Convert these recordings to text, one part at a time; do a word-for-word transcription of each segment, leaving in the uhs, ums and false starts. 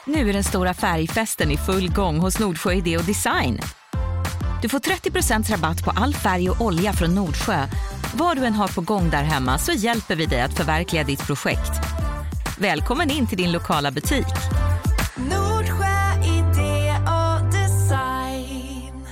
Nu är den stora färgfesten i full gång hos Nordsjö Idé och Design. Du får trettio procent rabatt på all färg och olja från Nordsjö. Vad du än har på gång där hemma så hjälper vi dig att förverkliga ditt projekt. Välkommen in till din lokala butik. Nordsjö Idé och Design.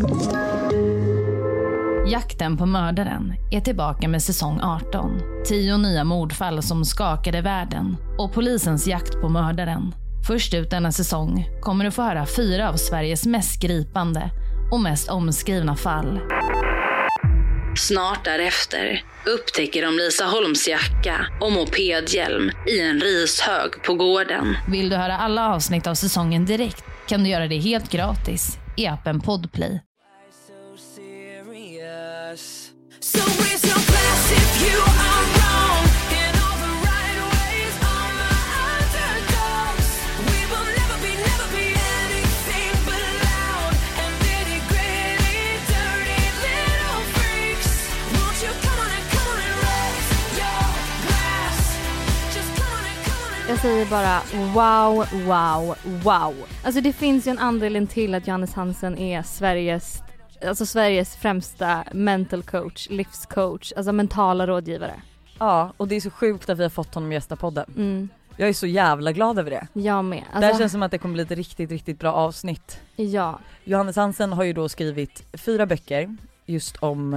Jakten på mördaren är tillbaka med säsong arton. Tio nya mordfall som skakade världen och polisens jakt på mördaren. Först ut denna säsong kommer du få höra fyra av Sveriges mest gripande och mest omskrivna fall. Snart därefter upptäcker de Lisa Holms jacka och mopedhjälm i en rishög på gården. Vill du höra alla avsnitt av säsongen direkt kan du göra det helt gratis i appen Podplay. So raise your glass if you are wrong in all the right ways. All my underdogs. We will never be, never be anything but loud and nitty gritty, dirty little freaks. Won't you come on and come on and raise your glass? Just come on and come on and. Jag säger bara wow, wow, wow. Alltså det finns ju en anledning till att Johannes Hansen är Sveriges Alltså Sveriges främsta mental coach, livscoach, alltså mentala rådgivare. Ja, och det är så sjukt att vi har fått honom gästa podden. Mm. Jag är så jävla glad över det. Jag med. Alltså, det här känns som att det kommer bli ett riktigt, riktigt bra avsnitt. Ja. Johannes Hansen har ju då skrivit fyra böcker just om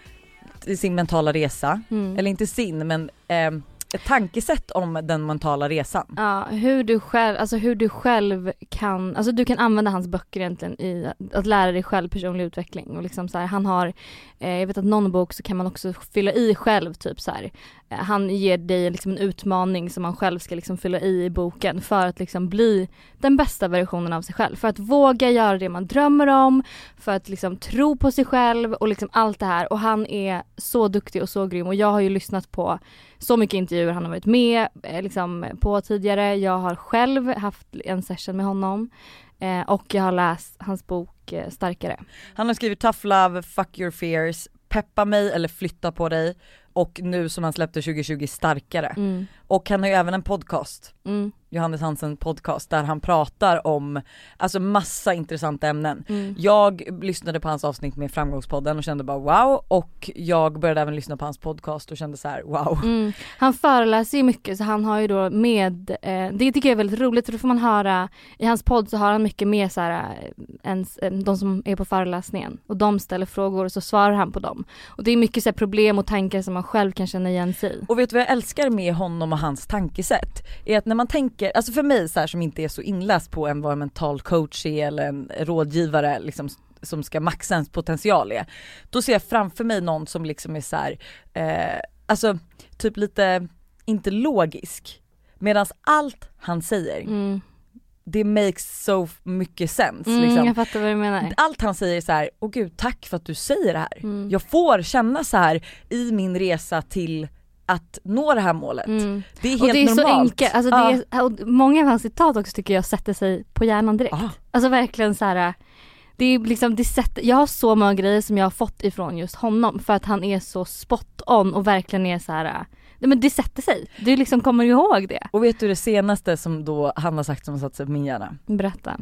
eh, sin mentala resa. Mm. Eller inte sin, men eh, ett tankesätt om den mentala resan. Ja, hur du själv, alltså hur du själv kan, alltså du kan använda hans böcker egentligen i att, att lära dig själv personlig utveckling och liksom så här, han har eh, jag vet att någon bok så kan man också fylla i själv typ så här. Eh, han ger dig liksom en utmaning som man själv ska liksom fylla i i boken för att liksom bli den bästa versionen av sig själv, för att våga göra det man drömmer om, för att liksom tro på sig själv och liksom allt det här, och han är så duktig och så grym, och jag har ju lyssnat på så mycket intervjuer han har varit med liksom, på tidigare. Jag har själv haft en session med honom eh, och jag har läst hans bok eh, Starkare. Han har skrivit Tough Love, Fuck Your Fears, Peppa mig eller Flytta på dig, och nu som han släppte tjugo tjugo Starkare. Mm. Och han har ju även en podcast, mm. Johannes Hansen podcast, där han pratar om alltså massa intressanta ämnen. Mm. Jag lyssnade på hans avsnitt med Framgångspodden och kände bara wow, och jag började även lyssna på hans podcast och kände så här wow. Mm. Han föreläser ju mycket, så han har ju då med eh, det tycker jag är väldigt roligt, för då får man höra i hans podd, så har han mycket med så här ens, de som är på föreläsningen, och de ställer frågor och så svarar han på dem, och det är mycket så här problem och tankar som man själv kan känna igen sig i. Och vet du vad jag älskar med honom och hans tankesätt är att när man tänker, alltså för mig så här, som inte är så inläst på en vad en mental coach är eller en rådgivare liksom, som ska maxa ens potential är, då ser jag framför mig någon som liksom är så här, eh, alltså typ lite inte logisk, medan allt han säger mm. det makes so mycket sense. Mm, liksom. Jag fattar vad du menar. Allt han säger är så här, åh gud, tack för att du säger det här. Mm. Jag får känna så här i min resa till att nå det här målet. Mm. Det är helt och det är normalt. Så enkelt. Alltså ja. det är, och många av hans citat också tycker jag sätter sig på hjärnan direkt. Ah. Alltså verkligen så här. Det är liksom, det sätter, jag har så många grejer som jag har fått ifrån just honom, för att han är så spot on och verkligen är så här. Men det sätter sig. Du liksom kommer ihåg det. Och vet du det senaste som då han har sagt som har satt sig på min hjärna? Berätta.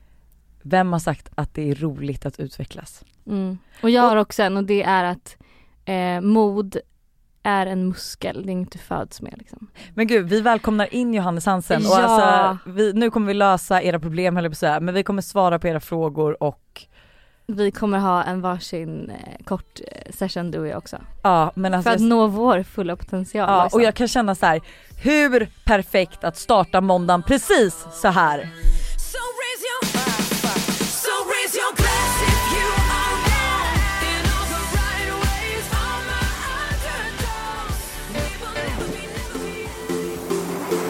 Vem har sagt att det är roligt att utvecklas? Mm. Och jag har också en, och det är att eh, mod är en muskel, det är inte föds med liksom. Men gud, vi välkomnar in Johannes Hansen. Ja. Och alltså, vi, nu kommer vi lösa era problem, eller på så här, men vi kommer svara på era frågor, och vi kommer ha en varsin eh, kort eh, session du och jag också. Ja, men alltså, för att nå vår fulla potential. Ja, liksom. och jag kan känna så här, hur perfekt att starta måndagen precis så här. So raise your, so raise your glass if you are wrong in all the right ways. All my underdogs. We will never be, never be.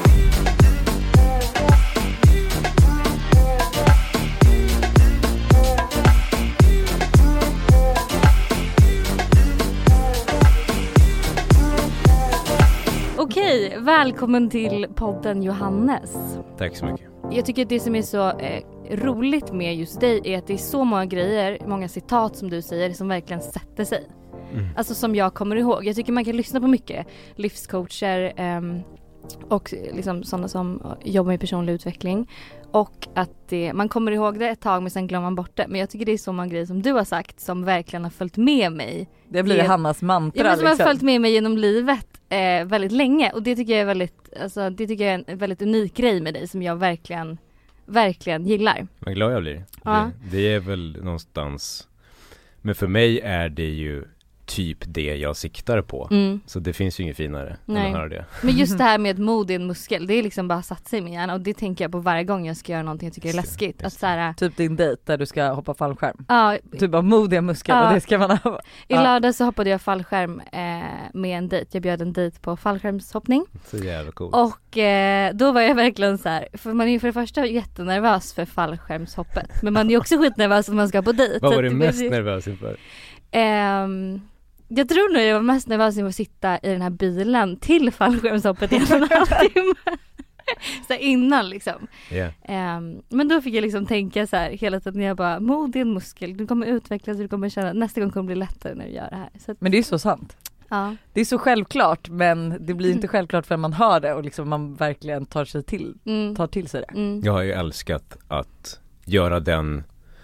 Okej, välkommen till podden Johannes. Tack så mycket. Jag tycker att det som är så eh, roligt med just dig är att det är så många grejer, många citat som du säger som verkligen sätter sig. Mm. Alltså som jag kommer ihåg. Jag tycker man kan lyssna på mycket livscoacher. Eh, och liksom sådana som jobbar med personlig utveckling. Och att det, man kommer ihåg det ett tag men sen glömmer man bort det. Men jag tycker det är så många grejer som du har sagt som verkligen har följt med mig. Det blir det, Hannas mantra. Ja, men som liksom. har följt med mig genom livet eh, väldigt länge. Och det tycker jag är väldigt, alltså, det tycker jag är en väldigt unik grej med dig som jag verkligen, verkligen gillar. Vad glad jag blir. Ja. Det, det är väl någonstans, men för mig är det ju typ det jag siktar på. Mm. Så det finns ju inget finare Nej. än att höra det. Men just det här med mod i en muskel, det är liksom bara satt sig i min hjärna. Och det tänker jag på varje gång jag ska göra någonting jag tycker är Just det, läskigt. just Att så här, Typ din dejt där du ska hoppa fallskärm. ja, Typ av modiga muskler, Ja. och det ska man ha. i Ja. lördag så hoppade jag fallskärm eh, med en dejt. Jag bjöd en dejt på fallskärmshoppning. Så jävla coolt. Och eh, då var jag verkligen så här, för man är ju för det första jättenervös för fallskärmshoppet. Men man är ju också skitnervös om man ska på dejt. Vad Så var att du det mest blir- nervös inför? Ehm, jag tror nog jag var mest nervös inför att sitta i den här bilen till fallskärmshoppet i en och en halv timme. Så här innan liksom. Yeah. Ehm, men då fick jag liksom tänka så här hela tiden, jag bara, mod är en muskel, du kommer utvecklas, du kommer känna, nästa gång kommer det bli lättare när du gör det här. Så att, Men det är så sant. ja. Det är så självklart, men det blir inte självklart förrän man hör det och liksom man verkligen tar sig till, Mm. tar till sig det. Mm. Jag har ju älskat att göra den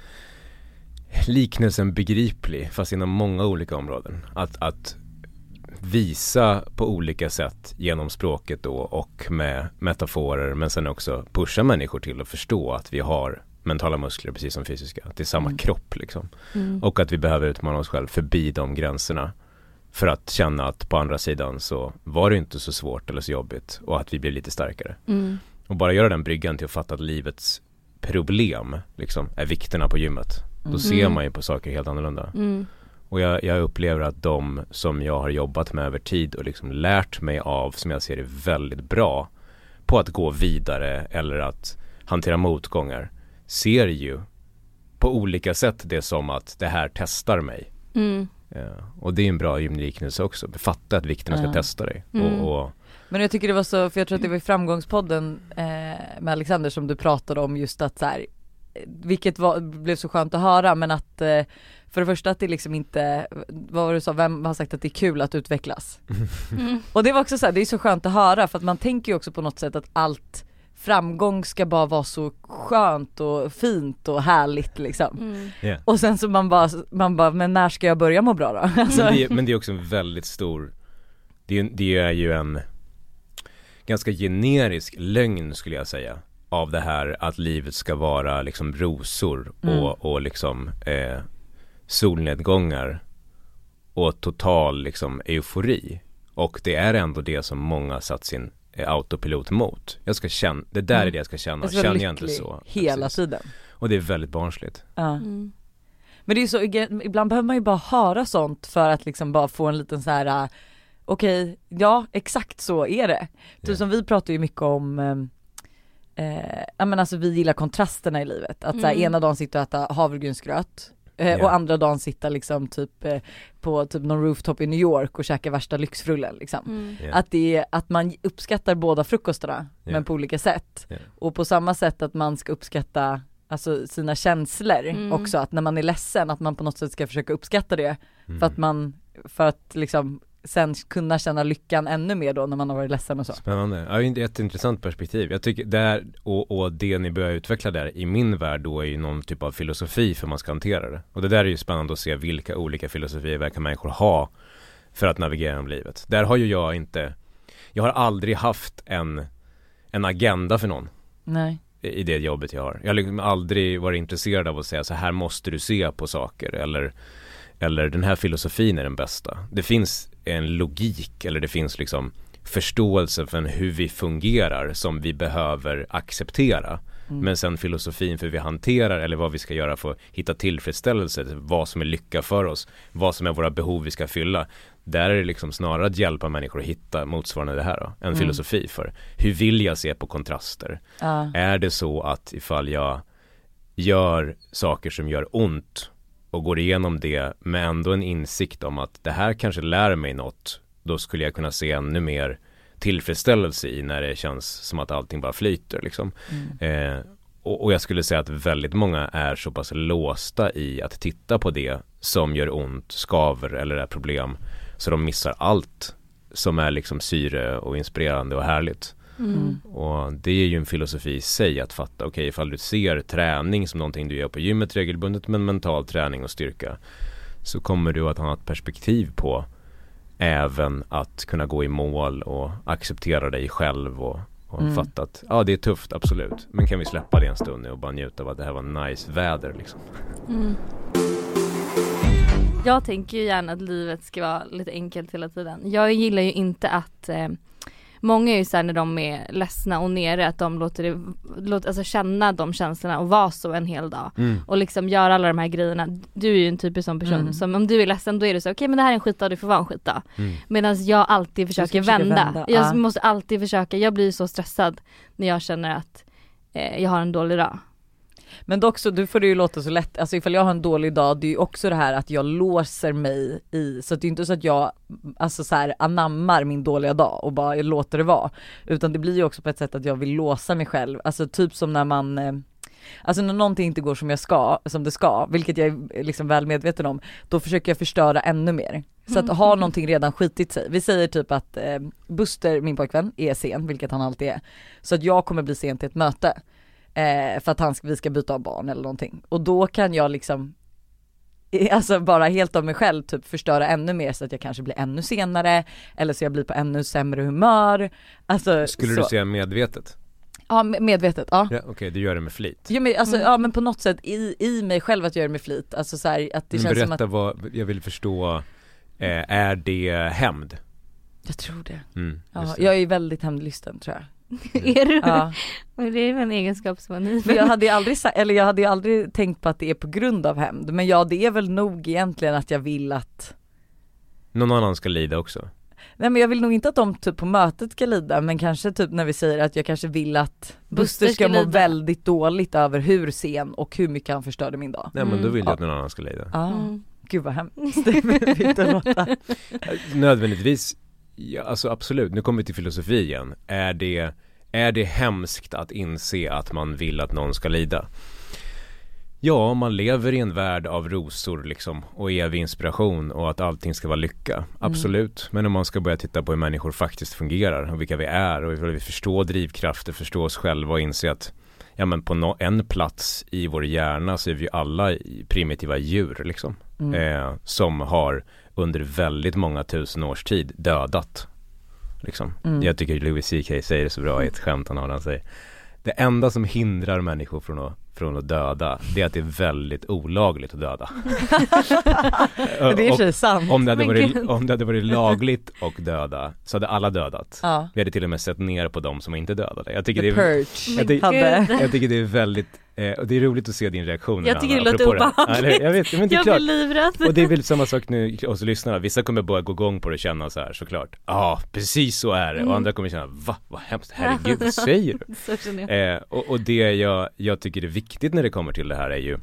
liknelsen begriplig, fast inom många olika områden. Att, att visa på olika sätt genom språket då och med metaforer, men sen också pusha människor till att förstå att vi har mentala muskler precis som fysiska. Att det är samma Mm. kropp liksom. Mm. Och att vi behöver utmana oss själv förbi de gränserna för att känna att på andra sidan så var det inte så svårt eller så jobbigt och att vi blir lite starkare. Mm. Och bara göra den bryggan till att fatta att livets problem liksom är vikterna på gymmet. Då Mm. ser man ju på saker helt annorlunda. Mm. Och jag, jag upplever att de som jag har jobbat med över tid och liksom lärt mig av, som jag ser är väldigt bra på att gå vidare eller att hantera motgångar, ser ju på olika sätt det som att det här testar mig. Mm. Ja, och det är en bra gymliknelse också. Fatta att vikterna ska Ja. testa dig. Mm. Och, och, Men jag tycker det var så, för jag tror att det var i framgångspodden eh, med Alexander som du pratade om just att så här, vilket var, blev så skönt att höra, men att eh, för det första att det liksom inte, vad var det du sa, vem har sagt att det är kul att utvecklas? Mm. Och det var också så här, det är så skönt att höra, för att man tänker ju också på något sätt att allt framgång ska bara vara så skönt och fint och härligt liksom. Mm. yeah. Och sen så man bara, man bara, men när ska jag börja må bra då? Alltså, men, det, men det är också en väldigt stor, det är, det är ju en ganska generisk lögn skulle jag säga, av det här att livet ska vara liksom rosor och, Mm. och liksom eh, solnedgångar och total liksom eufori. Och det är ändå det som många satt sin eh, autopilot mot. Jag ska känna, det där Mm. är det jag ska känna. jag ska vara Känner jag inte lycklig så. hela Precis. tiden. Och det är väldigt barnsligt. Ja. Mm. Men det är så, ibland behöver man ju bara höra sånt för att liksom bara få en liten så här, uh, okej, okay, ja exakt så är det. Ja. Typ som vi pratar ju mycket om, eh, ja men alltså vi gillar kontrasterna i livet. Att så här, Mm. ena dagen sitta och äta havregrynsgröt eh, Ja. och andra dagen sitta liksom typ eh, på typ någon rooftop i New York och käka värsta lyxfrullen liksom. Mm. Ja. Att det är, att man uppskattar båda frukostarna Ja. men på olika sätt. Ja. Och på samma sätt att man ska uppskatta alltså sina känslor Mm. också, att när man är ledsen att man på något sätt ska försöka uppskatta det Mm. för att man, för att liksom sen kunna känna lyckan ännu mer då när man har varit ledsen och så. Spännande. Ja, det är ett intressant perspektiv. Jag tycker där, och, och det ni börjar utveckla där i min värld då är ju någon typ av filosofi för man ska hantera det. Och det där är ju spännande att se vilka olika filosofier verkar människor ha för att navigera genom livet. Där har ju jag inte, jag har aldrig haft en, en agenda för någon Nej. i, i det jobbet jag har. Jag har liksom aldrig varit intresserad av att säga så här måste du se på saker eller, eller den här filosofin är den bästa. Det finns en logik eller det finns liksom förståelse för hur vi fungerar som vi behöver acceptera. Mm. Men sen filosofin för hur vi hanterar eller vad vi ska göra för att hitta tillfredsställelse, vad som är lycka för oss, vad som är våra behov vi ska fylla. Där är det liksom snarare att hjälpa människor att hitta motsvarande det här då, en Mm. filosofi för hur vill jag se på kontraster? Ja. Är det så att ifall jag gör saker som gör ont och går igenom det med ändå en insikt om att det här kanske lär mig något, då skulle jag kunna se ännu mer tillfredsställelse i när det känns som att allting bara flyter liksom. Mm. Eh, och, och jag skulle säga att väldigt många är så pass låsta i att titta på det som gör ont, skaver eller är problem, så de missar allt som är liksom syre och inspirerande och härligt. Mm. Och det är ju en filosofi i sig att fatta, okej, okay, ifall du ser träning som någonting du gör på gymmet regelbundet, men mental träning och styrka, så kommer du att ha ett perspektiv på även att kunna gå i mål och acceptera dig själv och, och mm. fatta att ja, det är tufft, absolut, men kan vi släppa det en stund nu och bara njuta av att det här var nice väder liksom. Mm. Jag tänker ju gärna att livet ska vara lite enkelt hela tiden. Jag gillar ju inte att eh, många är ju såhär när de är ledsna och nere, att de låter det, låter, alltså känna de känslorna och vara så en hel dag. Mm. Och liksom göra alla de här grejerna. Du är ju en typisk sån person mm. som om du är ledsen, då är det så, okej okay, men det här är en skitdag, du får vara en skitdag. Mm. Medan jag alltid försöker vända. vända. Jag ah. måste alltid försöka, jag blir så stressad när jag känner att eh, jag har en dålig dag. Men dock så, du får det ju låta så lätt, alltså ifall jag har en dålig dag, det är ju också det här att jag låser mig i, så att det är inte så att jag alltså så här anammar min dåliga dag och bara låter det vara, utan det blir ju också på ett sätt att jag vill låsa mig själv, alltså typ som när man eh, alltså när någonting inte går som jag ska, som det ska, vilket jag är liksom väl medveten om, då försöker jag förstöra ännu mer. Så att ha någonting redan skitit sig. Vi säger typ att eh, Buster, min pojkvän, är sen, vilket han alltid är, så att jag kommer bli sen till ett möte. Eh, för att han ska, vi ska byta av barn eller någonting. Och då kan jag liksom alltså bara helt av mig själv typ förstöra ännu mer, så att jag kanske blir ännu senare, eller så jag blir på ännu sämre humör. Alltså, skulle så. du säga medvetet? Ja, medvetet, ja. Ja, okej, okay, du gör det med flit. Ja, men, alltså, mm. ja, men på något sätt i, i mig själv att göra det med flit. Alltså så här, att det men känns berätta som att... vad, jag vill förstå, eh, är det hämnd? Jag tror det. Mm, ja, det. Jag är väldigt hämndlysten, tror jag. Är du? Ja. Men det är väl en egenskap som man är. Men jag hade ju aldrig sa- eller jag hade ju aldrig tänkt på att det är på grund av hämnd. Men ja, det är väl nog egentligen att jag vill att någon annan ska lida också. Nej, men jag vill nog inte att de typ på mötet ska lida, men kanske typ när vi säger att jag kanske vill att Buster ska, ska må väldigt dåligt över hur sen och hur mycket han förstörde min dag. Nej, men då vill jag att någon annan ska lida. Ja, mm. Gud vad hemskt. Det vill inte låta. Nödvändigtvis, ja, alltså absolut, nu kommer vi till filosofi igen. Är det, är det hemskt att inse att man vill att någon ska lida? Ja, man lever i en värld av rosor liksom, och evig inspiration och att allting ska vara lycka. Absolut. Mm. Men om man ska börja titta på hur människor faktiskt fungerar och vilka vi är och hur vi förstår drivkrafter, förstår oss själva och inse att ja, men på no- en plats i vår hjärna så är vi alla primitiva djur liksom. Mm. Eh, som har under väldigt många tusen års tid dödat. Liksom. Mm. Jag tycker Louis C K säger det så bra i ett skämt han har, han säger: det enda som hindrar människor från att, från att döda, det är att det är väldigt olagligt att döda. Det är så sant. Om det, hade varit, om det hade varit lagligt och döda, så hade alla dödat. Ja. Vi hade till och med sett ner på dem som inte dödade. Jag tycker, The det är, Purge. jag, tycker, jag tycker det är väldigt eh, och det är roligt att se din reaktion. Jag tycker det låter obehagligt. Ja, jag vet, men det är jag klart. blir livrädd. Och det är väl samma sak nu hos lyssnarna. Vissa kommer börja gå igång på det och känna så här, såklart. Ja, ah, precis så är det. Mm. Och andra kommer känna, va? Vad hemskt, herregud, vad säger du? Så känner jag. Eh, och, och det jag, jag tycker är viktigt när det kommer till det här är ju,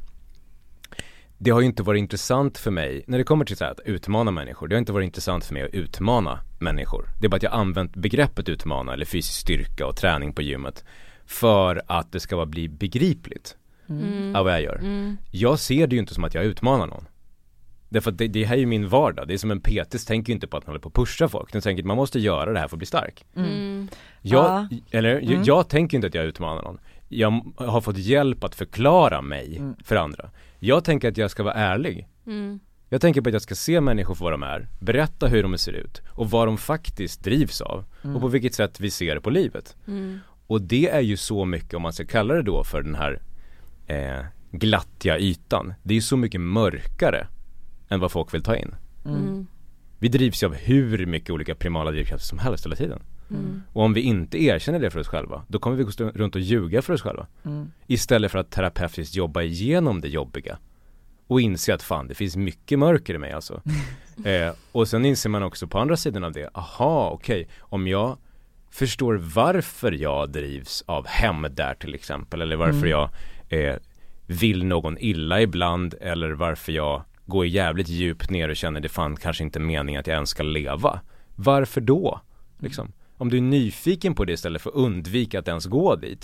det har ju inte varit intressant för mig när det kommer till så här att utmana människor. Det har inte varit intressant för mig att utmana människor. Det är bara att jag använt begreppet utmana eller fysisk styrka och träning på gymmet för att det ska vara bli begripligt mm. av vad jag gör. Mm. Jag ser det ju inte som att jag utmanar någon. Därför att det, det här är ju min vardag. Det är som en P T tänker ju inte på att man håller på att pusha folk. Den tänker att man måste göra det här för att bli stark. Mm. Jag, ja. eller, mm. jag, jag tänker inte att jag utmanar någon. Jag har fått hjälp att förklara mig mm. för andra. Jag tänker att jag ska vara ärlig. Mm. Jag tänker på att jag ska se människor för vad de är, berätta hur de ser ut och vad de faktiskt drivs av mm. och på vilket sätt vi ser på livet. Mm. Och det är ju så mycket, om man ska kalla det då för den här eh, glattiga ytan. Det är ju så mycket mörkare än vad folk vill ta in. Mm. Vi drivs ju av hur mycket olika primala drivkrafter som helst hela tiden. Mm. Och om vi inte erkänner det för oss själva, då kommer vi gå runt och ljuga för oss själva. Mm. Istället för att terapeutiskt jobba igenom det jobbiga. Och inse att fan, det finns mycket mörker i mig alltså. eh, och sen inser man också på andra sidan av det, aha, okej, okay, om jag förstår varför jag drivs av hämnd där till exempel, eller varför mm. jag eh, vill någon illa ibland, eller varför jag går jävligt djupt ner och känner det fan kanske inte meningen att jag ens ska leva. Varför då? Liksom. Om du är nyfiken på det istället för att undvika att ens gå dit,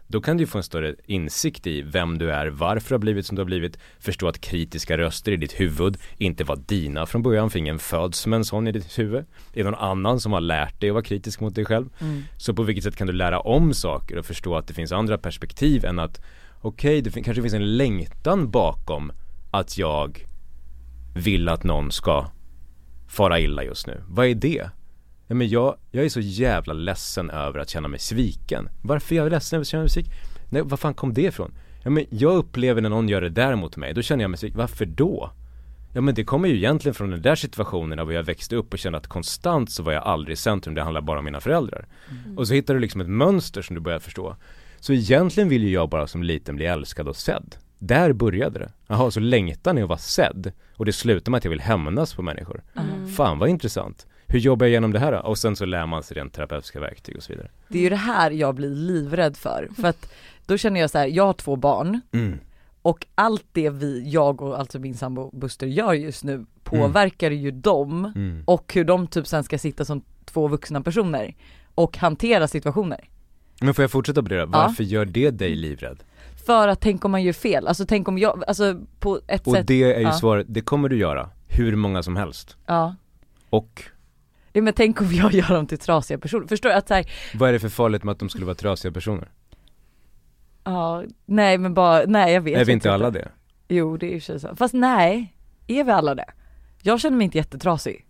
Då kan du få en större insikt i vem du är, varför du har blivit som du har blivit, förstå att kritiska röster i ditt huvud inte var dina från början, för ingen föds med en sån i ditt huvud. Det är någon annan som har lärt dig att vara kritisk mot dig själv. Mm. Så på vilket sätt kan du lära om saker och förstå att det finns andra perspektiv än att okej, okay, det fin- kanske finns en längtan bakom att jag vill att någon ska fara illa just nu. Vad är det? Ja, men jag, jag är så jävla ledsen över att känna mig sviken. Varför är jag ledsen över att känna mig sviken? Nej, vad fan kom det ifrån? Ja, men jag upplever när någon gör det där mot mig, då känner jag mig sviken. Varför då? Ja, men det kommer ju egentligen från den där situationen där jag växte upp och kände att konstant så var jag aldrig i centrum, det handlar bara om mina föräldrar. Mm. Och så hittar du liksom ett mönster som du börjar förstå. Så egentligen vill ju jag bara som liten bli älskad och sedd. Där började det. Jaha, så längtan är att vara sedd. Och det slutar med att jag vill hämnas på människor. Mm. Fan vad intressant. Hur jobbar jag igenom det här då? Och sen så lär man sig rent terapeutiska verktyg och så vidare. Det är ju det här jag blir livrädd för. För att då känner jag så här, jag har två barn. Mm. Och allt det vi, jag och alltså min sambo Buster gör just nu påverkar mm. ju dem. Mm. Och hur de typ sen ska sitta som två vuxna personer och hantera situationer. Men får jag fortsätta på det då? Varför ja. gör det dig livrädd? För att tänk om man gör fel. Alltså tänk om jag, alltså på ett och sätt. Och det är ju ja. svaret, det kommer du göra. Hur många som helst. Ja. Och? Ja, men tänk om jag gör dem till trasiga personer. Förstår du att så här. Vad är det för farligt med att de skulle vara trasiga personer? Ja, nej men bara, nej jag vet inte. Är vi inte alla det? Jo, det är ju så. Fast nej, är vi alla det? Jag känner mig inte jättetrasig.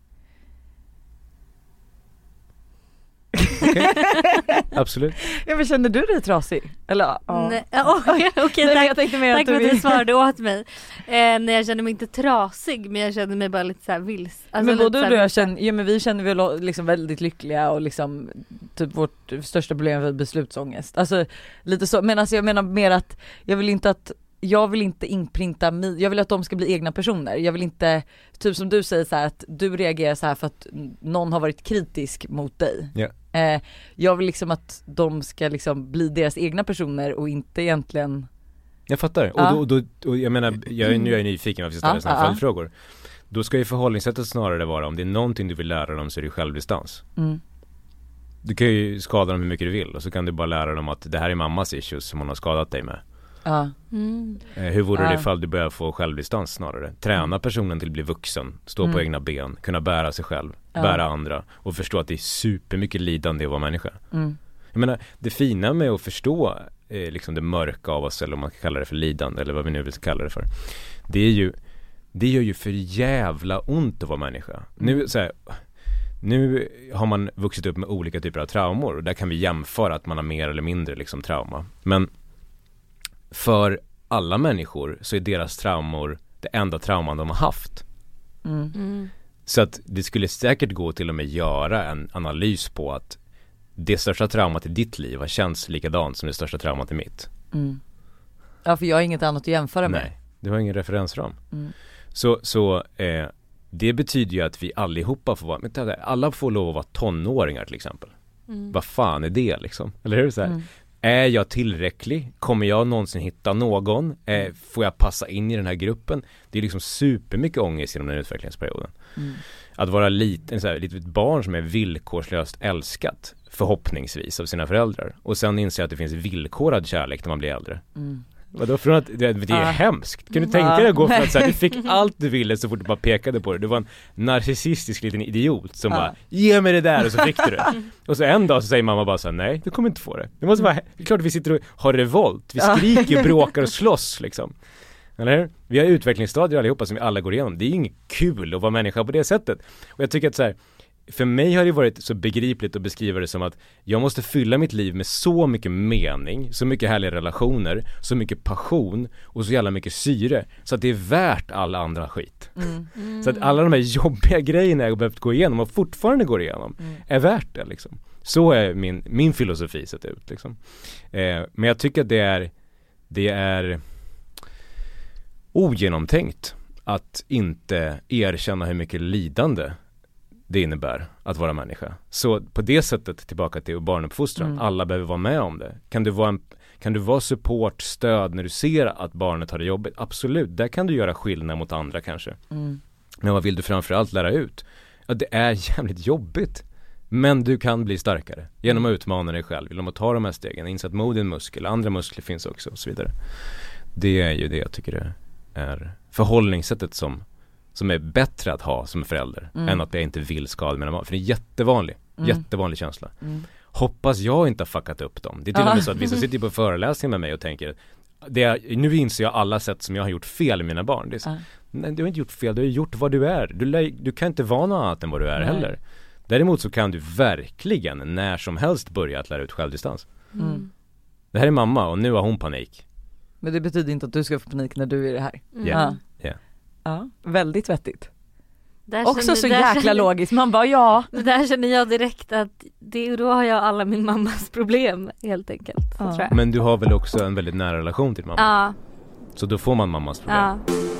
Okay. Absolut. Ja, men känner du dig trasig? Eller, ja. Nej, oh, okej, okay, tack, jag tänkte mer tack att för att du du svarade åt mig. Eh, nej, jag känner mig inte trasig, men jag känner mig bara lite så här vils. Alltså, men både du och jag känner, ja men vi känner väl liksom väldigt lyckliga och liksom typ vårt största problem är beslutsångest. Alltså lite så, men alltså jag menar mer att jag vill inte att jag vill inte inprinta mig, jag vill att de ska bli egna personer. Jag vill inte, typ som du säger så här, att du reagerar så här för att någon har varit kritisk mot dig. Yeah. Eh, jag vill liksom att de ska liksom bli deras egna personer och inte egentligen. Jag fattar. Ja. Och, då, och, då, och jag menar, jag är, nu är jag nyfiken varför jag ställer ja, sådana ja. följdfrågor. Då ska ju förhållningssättet snarare vara, om det är någonting du vill lära dem så är det självdistans. Mm. Du kan ju skada dem hur mycket du vill och så kan du bara lära dem att det här är mammas issues som hon har skadat dig med. Ja. Mm. Hur vore ja. det ifall du börjar få självdistans snarare? Träna personen till att bli vuxen, stå mm. på egna ben, kunna bära sig själv, ja. bära andra och förstå att det är supermycket lidande att vara människa. Mm. Jag menar, det fina med att förstå eh, liksom det mörka av oss, eller om man kan kalla det för lidande eller vad vi nu vill kalla det för. Det är ju, det gör ju för jävla ont att vara människa. Mm. Nu så här, nu har man vuxit upp med olika typer av traumor och där kan vi jämföra att man har mer eller mindre liksom trauma. Men för alla människor så är deras traumor det enda trauman de har haft. Mm. Mm. Så att det skulle säkert gå till och med göra en analys på att det största traumat i ditt liv har känts likadant som det största traumat i mitt. Mm. Ja, för jag har inget annat att jämföra med. Nej, du har ingen referensram. Mm. Så, så eh, det betyder ju att vi allihopa får vara, men alla får lov att vara tonåringar till exempel. Mm. Vad fan är det liksom? Eller hur? Så här? Mm. Är jag tillräcklig? Kommer jag någonsin hitta någon? Eh, får jag passa in i den här gruppen? Det är liksom supermycket ångest genom den utvecklingsperioden. Mm. Att vara liten, så här, litet barn som är villkorslöst älskat förhoppningsvis av sina föräldrar. Och sen inser att det finns villkorad kärlek när man blir äldre. Mm. Vadå, från att det, det är ah. hemskt. Kan du tänka dig att gå från att så här, du fick allt du ville så fort du bara pekade på det. Du var en narcissistisk liten idiot som ah. bara, ge mig det där och så fick du det. Och så en dag så säger mamma bara så här, nej, du kommer inte få det. Det måste vara, det är klart att vi sitter och har revolt. Vi skriker, bråkar och slåss liksom. Eller hur? Vi har utvecklingsstadier allihopa som vi alla går igenom. Det är inget kul att vara människa på det sättet. Och jag tycker att så här, för mig har det varit så begripligt att beskriva det som att jag måste fylla mitt liv med så mycket mening, så mycket härliga relationer, så mycket passion och så jävla mycket syre så att det är värt alla andra skit. Mm. Mm. Så att alla de här jobbiga grejerna jag behövt gå igenom och fortfarande går igenom mm. är värt det liksom. Så är min, min filosofi sett ut liksom. Eh, men jag tycker att det är det är ogenomtänkt att inte erkänna hur mycket lidande det innebär att vara människa. Så på det sättet, tillbaka till barnuppfostran, mm. alla behöver vara med om det. Kan du vara en, kan du vara support, stöd när du ser att barnet har det jobbigt? Absolut, där kan du göra skillnad mot andra kanske. Mm. Men vad vill du framförallt lära ut? Ja, det är jävligt jobbigt Men du kan bli starkare genom att utmana dig själv, genom att ta de här stegen, inse att mod är en muskel, andra muskler finns också och så vidare. Det är ju det jag tycker det är förhållningssättet som, som är bättre att ha som förälder mm. än att jag inte vill skada mina barn. För det är jättevanlig, mm. jättevanlig känsla. Mm. Hoppas jag inte har fuckat upp dem. Det är till och med så att vissa sitter på föreläsningar med mig och tänker det är, nu inser jag alla sätt som jag har gjort fel i mina barn. Det är så, uh. nej, du har inte gjort fel, du har gjort vad du är. Du, du kan inte vara något annat än vad du är nej. heller. Däremot så kan du verkligen när som helst börja att lära ut självdistans. Mm. Det här är mamma och nu har hon panik. Men det betyder inte att du ska få panik när du är det här. Mm. Ja. Yeah. Ja, väldigt vettigt. Där Också känner, så där jäkla känner, logiskt. Man bara ja. Där känner jag direkt att det, då har jag alla min mammas problem helt enkelt. Så ja. tror jag. Men du har väl också en väldigt nära relation till mamma? Ja. Så då får man mammas problem. Ja.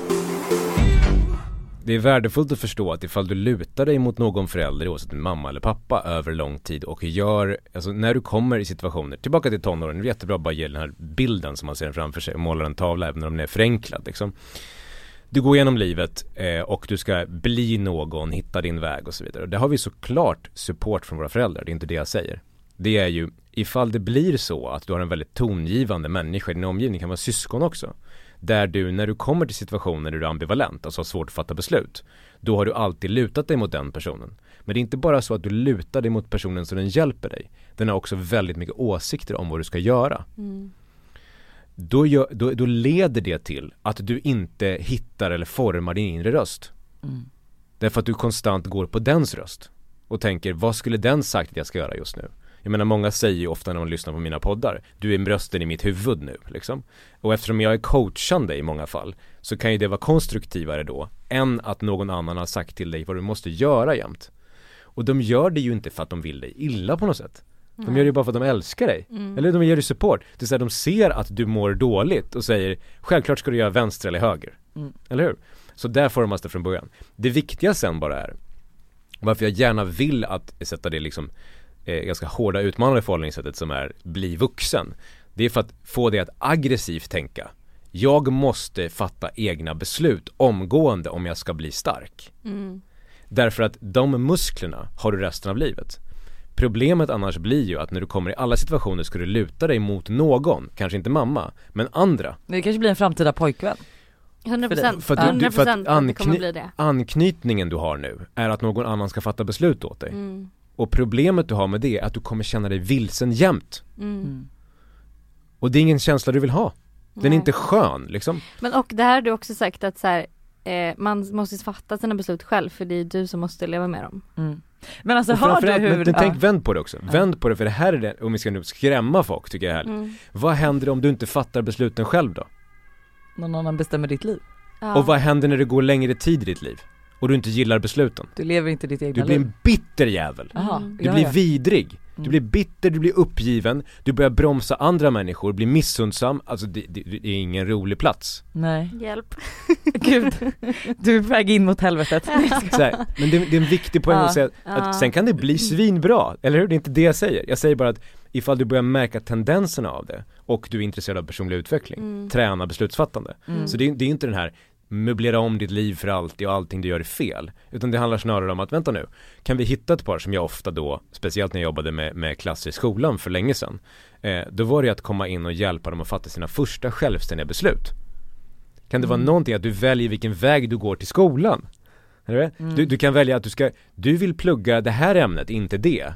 Det är värdefullt att förstå att ifall du lutar dig mot någon förälder, oavsett en mamma eller pappa, över lång tid och gör, alltså när du kommer i situationer, tillbaka till tonåren, det är jättebra att bara ge den här bilden som man ser framför sig och målar en tavla även när den är förenklad liksom. Du går igenom livet eh, och du ska bli någon, hitta din väg och så vidare. Och det har vi såklart support från våra föräldrar, det är inte det jag säger. Det är ju, ifall det blir så att du har en väldigt tongivande människa i din omgivning, kan vara syskon också. Där du, när du kommer till situationer där du är ambivalent, alltså har svårt att fatta beslut, då har du alltid lutat dig mot den personen. Men det är inte bara så att du lutar dig mot personen så den hjälper dig. Den har också väldigt mycket åsikter om vad du ska göra. Mm. Då, gör, då, då leder det till att du inte hittar eller formar din inre röst. Mm. Därför att du konstant går på dens röst och tänker, vad skulle den sagt att jag ska göra just nu? Jag menar, många säger ju ofta när man lyssnar på mina poddar, du är rösten i mitt huvud nu liksom. Och eftersom jag är coachande i många fall så kan ju det vara konstruktivare då än att någon annan har sagt till dig vad du måste göra jämt. Och de gör det ju inte för att de vill dig illa på något sätt. De mm. gör det bara för att de älskar dig. Mm. Eller de ger dig support. Det är så att de ser att du mår dåligt och säger, självklart ska du göra vänster eller höger. Mm. Eller hur? Så där formas det från början. Det viktiga sen bara är, varför jag gärna vill att sätta det liksom eh, ganska hårda utmanande förhållningssättet som är bli vuxen. Det är för att få det att aggressivt tänka. Jag måste fatta egna beslut omgående om jag ska bli stark. Mm. Därför att de musklerna har du resten av livet. Problemet annars blir ju att när du kommer i alla situationer ska du luta dig mot någon, kanske inte mamma, men andra. Det kanske blir en framtida pojkvän. hundra procent. För att, du, för att, att ankny- det kommer bli det. anknytningen du har nu är att någon annan ska fatta beslut åt dig. Mm. Och problemet du har med det är att du kommer känna dig vilsen jämt. Mm. Mm. Och det är ingen känsla du vill ha. Den Nej. är inte skön liksom. Men och det här har du också sagt att så här, eh, man måste fatta sina beslut själv, för det är du som måste leva med dem. Mm. Men alltså hör du hur... Men, men tänk, vänd på det också. Ja. Vänd på det, för det här är det, om vi ska nu skrämma folk tycker jag är mm. Vad händer om du inte fattar besluten själv då? Någon annan bestämmer ditt liv. Ja. Och vad händer när det går längre tid i ditt liv? Och du inte gillar besluten? Du lever inte ditt egna liv. Du blir en bitter jävel. Mm. Du blir ja, ja. vidrig. Du blir bitter, du blir uppgiven. Du börjar bromsa andra människor, blir missundsam. Alltså det, det, det är ingen rolig plats. Nej. Hjälp. Gud, du är på väg in mot helvetet. Så här, men det, det är en viktig poäng ja. att säga att ja. sen kan det bli svinbra. Eller hur? Det är inte det jag säger. Jag säger bara att ifall du börjar märka tendenserna av det och du är intresserad av personlig utveckling, mm. träna beslutsfattande. Mm. Så det, det är inte den här möblera om ditt liv för alltid och allting du gör är fel. Utan det handlar snarare om att, vänta nu, kan vi hitta ett par som jag ofta då, speciellt när jag jobbade med, med klasser i skolan för länge sedan, eh, då var det att komma in och hjälpa dem att fatta sina första självständiga beslut. Kan det mm. vara någonting att du väljer vilken väg du går till skolan? Eller? Mm. Du, du kan välja att du ska, du vill plugga det här ämnet, inte det.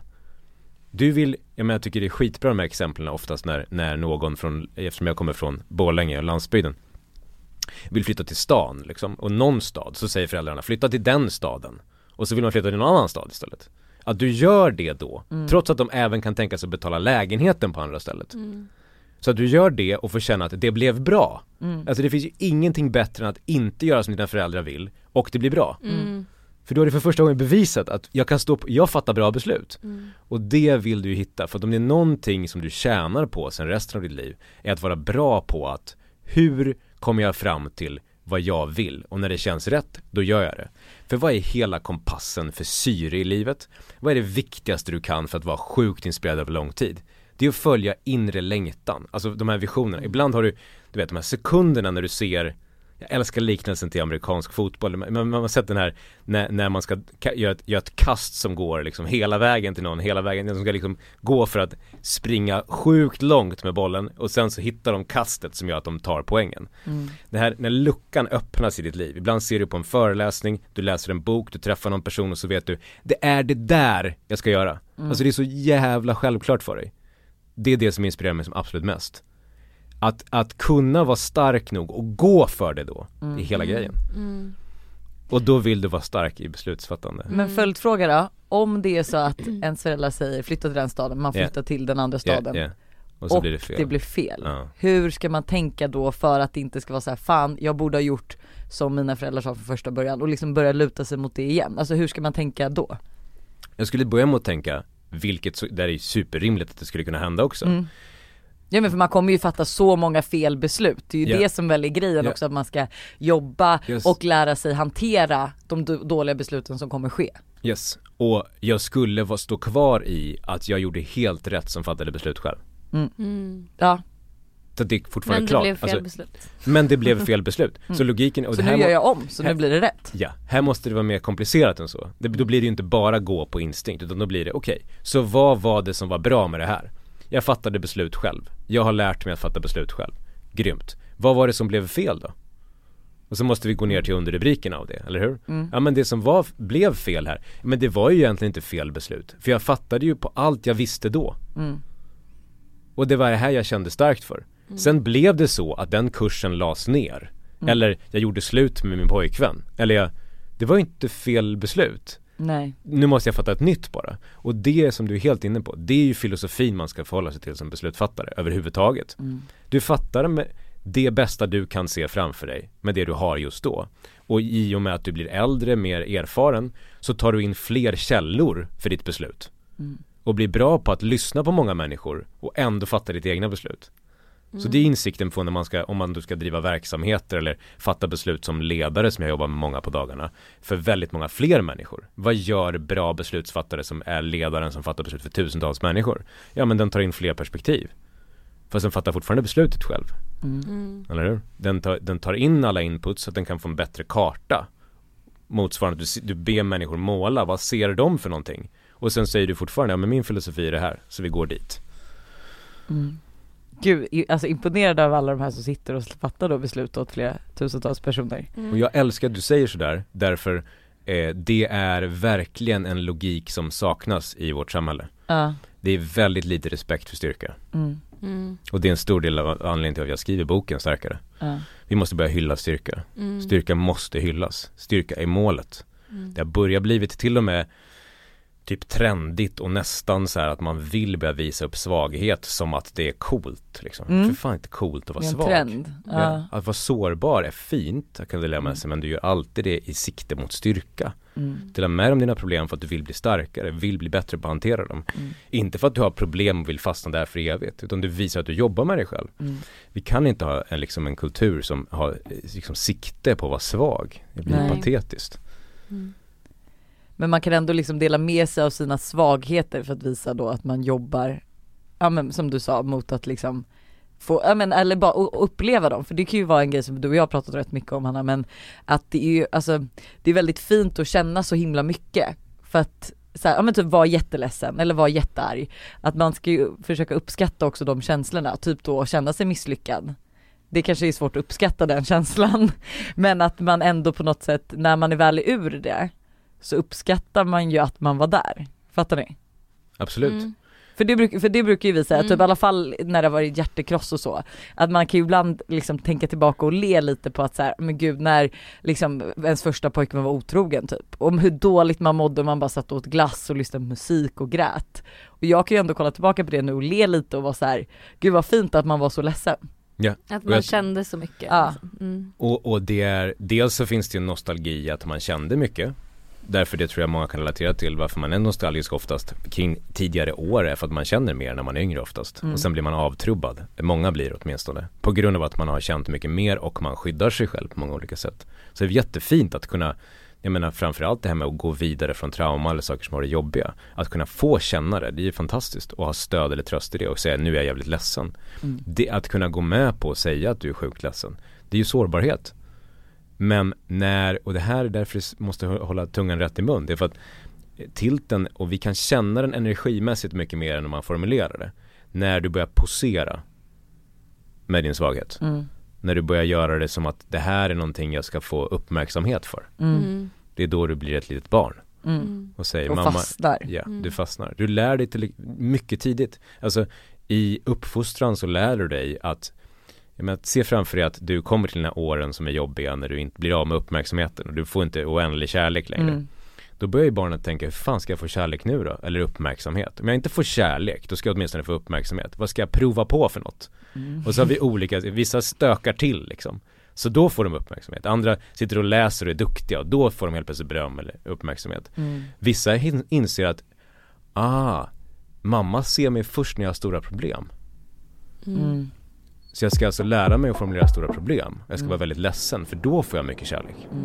Du vill, jag menar jag tycker det är skitbra de här exemplen oftast när, när någon från, eftersom jag kommer från Borlänge och landsbygden, vill flytta till stan liksom, och någon stad, så säger föräldrarna flytta till den staden och så vill man flytta till någon annan stad istället. Att du gör det då, mm. trots att de även kan tänka sig att betala lägenheten på andra stället. Mm. Så att du gör det och får känna att det blev bra. Mm. Alltså det finns ju ingenting bättre än att inte göra som dina föräldrar vill och det blir bra. Mm. För då är det för första gången bevisat att jag kan stå på, jag fattar bra beslut. Mm. Och det vill du ju hitta, för att om det är någonting som du tjänar på sen resten av ditt liv är att vara bra på att hur kommer jag fram till vad jag vill, och när det känns rätt, då gör jag det. För vad är hela kompassen för syre i livet? Vad är det viktigaste du kan för att vara sjukt inspirerad över lång tid? Det är att följa inre längtan, alltså de här visionerna. Ibland har du, du vet, de här sekunderna när du ser Jag älskar liknelsen till amerikansk fotboll. Man, man har sett den här när, när man ska ka- göra, ett, göra ett kast som går liksom hela vägen till någon, hela vägen, som ska liksom gå för att springa sjukt långt med bollen och sen så hittar de kastet som gör att de tar poängen. Mm. Det här, när luckan öppnas i ditt liv. Ibland ser du på en föreläsning, du läser en bok, du träffar någon person och så vet du, det är det där jag ska göra. Mm. Alltså det är så jävla självklart för dig. Det är det som inspirerar mig som absolut mest. Att, att kunna vara stark nog och gå för det då mm. i hela grejen. Mm. Och då vill du vara stark i beslutsfattande. Mm. Men följdfråga då, om det är så att ens föräldrar säger flytta till den staden, man flyttar yeah. till den andra staden yeah, yeah. och, så och blir det fel, det blir fel. Ja. Hur ska man tänka då för att det inte ska vara så här, fan jag borde ha gjort som mina föräldrar sa från första början och liksom börja luta sig mot det igen. Alltså hur ska man tänka då? Jag skulle börja med att tänka, vilket där är superrimligt att det skulle kunna hända också. Mm. Ja men för man kommer ju fatta så många fel beslut. Det är ju yeah. det som väl är grejen yeah. också, att man ska jobba yes. och lära sig hantera de d- dåliga besluten som kommer ske. Yes, och jag skulle vara stå kvar i att jag gjorde helt rätt som fattade beslut själv. Mm. Mm. Ja. Så det är fortfarande men det klart. blev fel alltså, beslut. Men det blev fel beslut. Mm. Så logiken... Och så det här nu gör må- jag om, så här, nu blir det rätt. Ja, här måste det vara mer komplicerat än så. Det, då blir det ju inte bara gå på instinkt, utan då blir det, okej, okay, så vad var det som var bra med det här? Jag fattade beslut själv. Jag har lärt mig att fatta beslut själv. Grymt. Vad var det som blev fel då? Och så måste vi gå ner till underrubriken av det, eller hur? Mm. Ja, men det som var, blev fel här, men det var ju egentligen inte fel beslut. För jag fattade ju på allt jag visste då. Mm. Och det var det här jag kände starkt för. Mm. Sen blev det så att den kursen lades ner. Mm. Eller jag gjorde slut med min pojkvän. Eller jag, det var ju inte fel beslut. Nej. Nu måste jag fatta ett nytt bara. Och det som du är helt inne på, det är ju filosofin man ska förhålla sig till som beslutsfattare överhuvudtaget. Mm. Du fattar med det bästa du kan se framför dig med det du har just då. Och i och med att du blir äldre, mer erfaren, så tar du in fler källor för ditt beslut. Mm. Och blir bra på att lyssna på många människor och ändå fatta ditt egna beslut. Mm. Så det är insikten på när man ska, om man då ska driva verksamheter eller fatta beslut som ledare, som jag jobbar med många på dagarna, för väldigt många fler människor. Vad gör bra beslutsfattare som är ledaren som fattar beslut för tusentals människor? Ja, men den tar in fler perspektiv. Fast den fattar fortfarande beslutet själv. Mm. Eller hur? Den tar, den tar in alla inputs så att den kan få en bättre karta. Motsvarande, du, du ber människor måla, vad ser de för någonting? Och sen säger du fortfarande, ja men min filosofi är det här, så vi går dit. Mm. Gud, alltså imponerad av alla de här som sitter och fattar då beslut åt flera tusentals personer. Mm. Och jag älskar att du säger sådär, därför eh, det är verkligen en logik som saknas i vårt samhälle. Uh. Det är väldigt lite respekt för styrka. Mm. Mm. Och det är en stor del av anledningen till att jag skriver boken Starkare. Uh. Vi måste börja hylla styrka. Mm. Styrka måste hyllas. Styrka är målet. Mm. Det har börjat blivit till och med typ trendigt och nästan så här att man vill börja visa upp svaghet som att det är coolt liksom. Mm. För fan inte coolt att vara svag. Trend. Ja. Ja, att vara sårbar är fint, jag kan dela med sig, mm. men du gör alltid det i sikte mot styrka. Mm. Dela med om dina problem för att du vill bli starkare, vill bli bättre på att hantera dem. Mm. Inte för att du har problem och vill fastna där för evigt, utan du visar att du jobbar med dig själv. Mm. Vi kan inte ha en, liksom en kultur som har liksom sikte på att vara svag. Det blir Nej. patetiskt. Mm. Men man kan ändå liksom dela med sig av sina svagheter för att visa då att man jobbar, ja men som du sa, mot att liksom få, ja men eller bara uppleva dem. För det kan ju vara en grej som du och jag har pratat rätt mycket om, Hanna, men att det är ju, alltså det är väldigt fint att känna så himla mycket. För att så här, ja men typ vara jätteledsen eller vara jättearg. Att man ska ju försöka uppskatta också de känslorna, typ då känna sig misslyckad. Det kanske är svårt att uppskatta den känslan, men att man ändå på något sätt, när man är väl ur det, så uppskattar man ju att man var där. Fattar ni? Absolut. Mm. För, det bruk, för det brukar ju vi säga, mm. typ i alla fall när det var hjärtekross och så, att man kan ju ibland liksom tänka tillbaka och le lite på att så här, men gud, när liksom ens första pojkvän var otrogen typ. Om hur dåligt man mådde och man bara satt åt glass och lyssnade på musik och grät. Och jag kan ju ändå kolla tillbaka på det nu och le lite och vara så här, gud vad fint att man var så ledsen. Ja. Att man jag, kände så mycket. Ja. Mm. Och, och det är, dels så finns det ju en nostalgi att man kände mycket. Därför det tror jag många kan relatera till varför man är nostalgisk oftast kring tidigare år, är för att man känner mer när man är yngre oftast. Mm. Och sen blir man avtrubbad. Många blir åtminstone. På grund av att man har känt mycket mer och man skyddar sig själv på många olika sätt. Så det är jättefint att kunna, jag menar framförallt det här med att gå vidare från trauma eller saker som har det jobbiga. Att kunna få känna det, det är fantastiskt. Och ha stöd eller tröst i det och säga nu är jag jävligt ledsen. Mm. Det, att kunna gå med på och säga att du är sjukt ledsen. Det är ju sårbarhet. Men när, och det här är därför det måste hålla tungan rätt i mun, det är för att tilten, och vi kan känna den energimässigt mycket mer än när man formulerar det, när du börjar posera med din svaghet. Mm. När du börjar göra det som att det här är någonting jag ska få uppmärksamhet för. Mm. Mm. Det är då du blir ett litet barn. Mm. Och säger Och mamma, fastnar. ja, Mm. du fastnar. Du lär dig till mycket tidigt. Alltså i uppfostran så lär du dig att, jag menar, se framför dig att du kommer till den här åren som är jobbiga när du inte blir av med uppmärksamheten och du får inte oändlig kärlek längre. Mm. Då börjar ju barnet tänka, hur fan ska jag få kärlek nu då? Eller uppmärksamhet. Om jag inte får kärlek, då ska jag åtminstone få uppmärksamhet. Vad ska jag prova på för något? Mm. Och så har vi olika, vissa stökar till liksom. Så då får de uppmärksamhet. Andra sitter och läser och är duktiga och då får de helt plötsligt beröm eller uppmärksamhet. Mm. Vissa hin- inser att ah, mamma ser mig först när jag har stora problem. Mm. Så jag ska alltså lära mig att formulera stora problem. Jag ska Mm. vara väldigt ledsen, för då får jag mycket kärlek. Mm.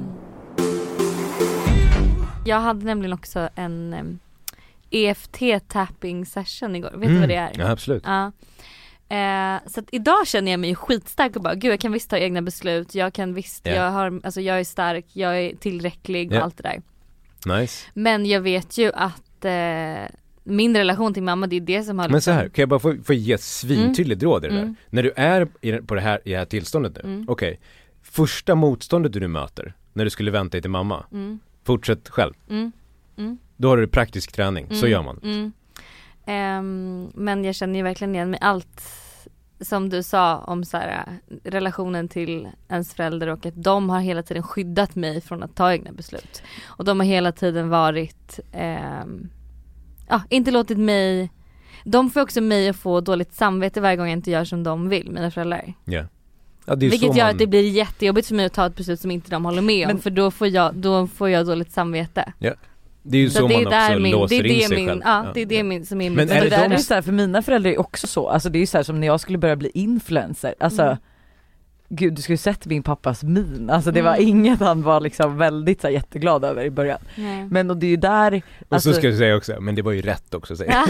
Jag hade nämligen också en um, E F T-tapping session igår. Vet du Mm. vad det är? Ja, absolut. Ja. Eh, så att idag känner jag mig skitstark och bara, gud jag kan visst ta egna beslut. Jag kan visst, Ja. jag, har, alltså, jag är stark, jag är tillräcklig och Ja. allt det där. Nice. Men jag vet ju att eh, min relation till mamma, det är det som har Men så här, kan jag bara få, få ge ett svintydligt råd i det där? Mm. När du är i, på det här, i det här tillståndet nu, Mm. okej, första motståndet du nu möter, när du skulle vänta dig till mamma, Mm. fortsätt själv. Mm. Mm. Då har du praktisk träning, så Mm. gör man. Mm. Ehm, men jag känner ju verkligen igen mig allt som du sa om så här, relationen till ens förälder och att de har hela tiden skyddat mig från att ta egna beslut. Och de har hela tiden varit ehm, ja, inte låtit mig, de får också mig att få dåligt samvete varje gång jag inte gör som de vill, mina föräldrar. Ja. Ja, det är Vilket så gör man... att det blir jättejobbigt för mig att ta ett beslut som inte de håller med om, Men- för då får jag, då får jag dåligt samvete. Det är ju så, Så det är man där också min, låser det är in det sig min, själv. ja, det är det min, som är min. Men Men är det det där de- är så här, för mina föräldrar är också så, alltså det är ju så här som när jag skulle börja bli influencer, alltså Mm. gud, du skulle sett min pappas min, alltså det var Mm. inget han var liksom väldigt så här, jätteglad över i början. Nej. Men och det är ju där, Och alltså, så ska jag säga också, men det var ju rätt också att säga.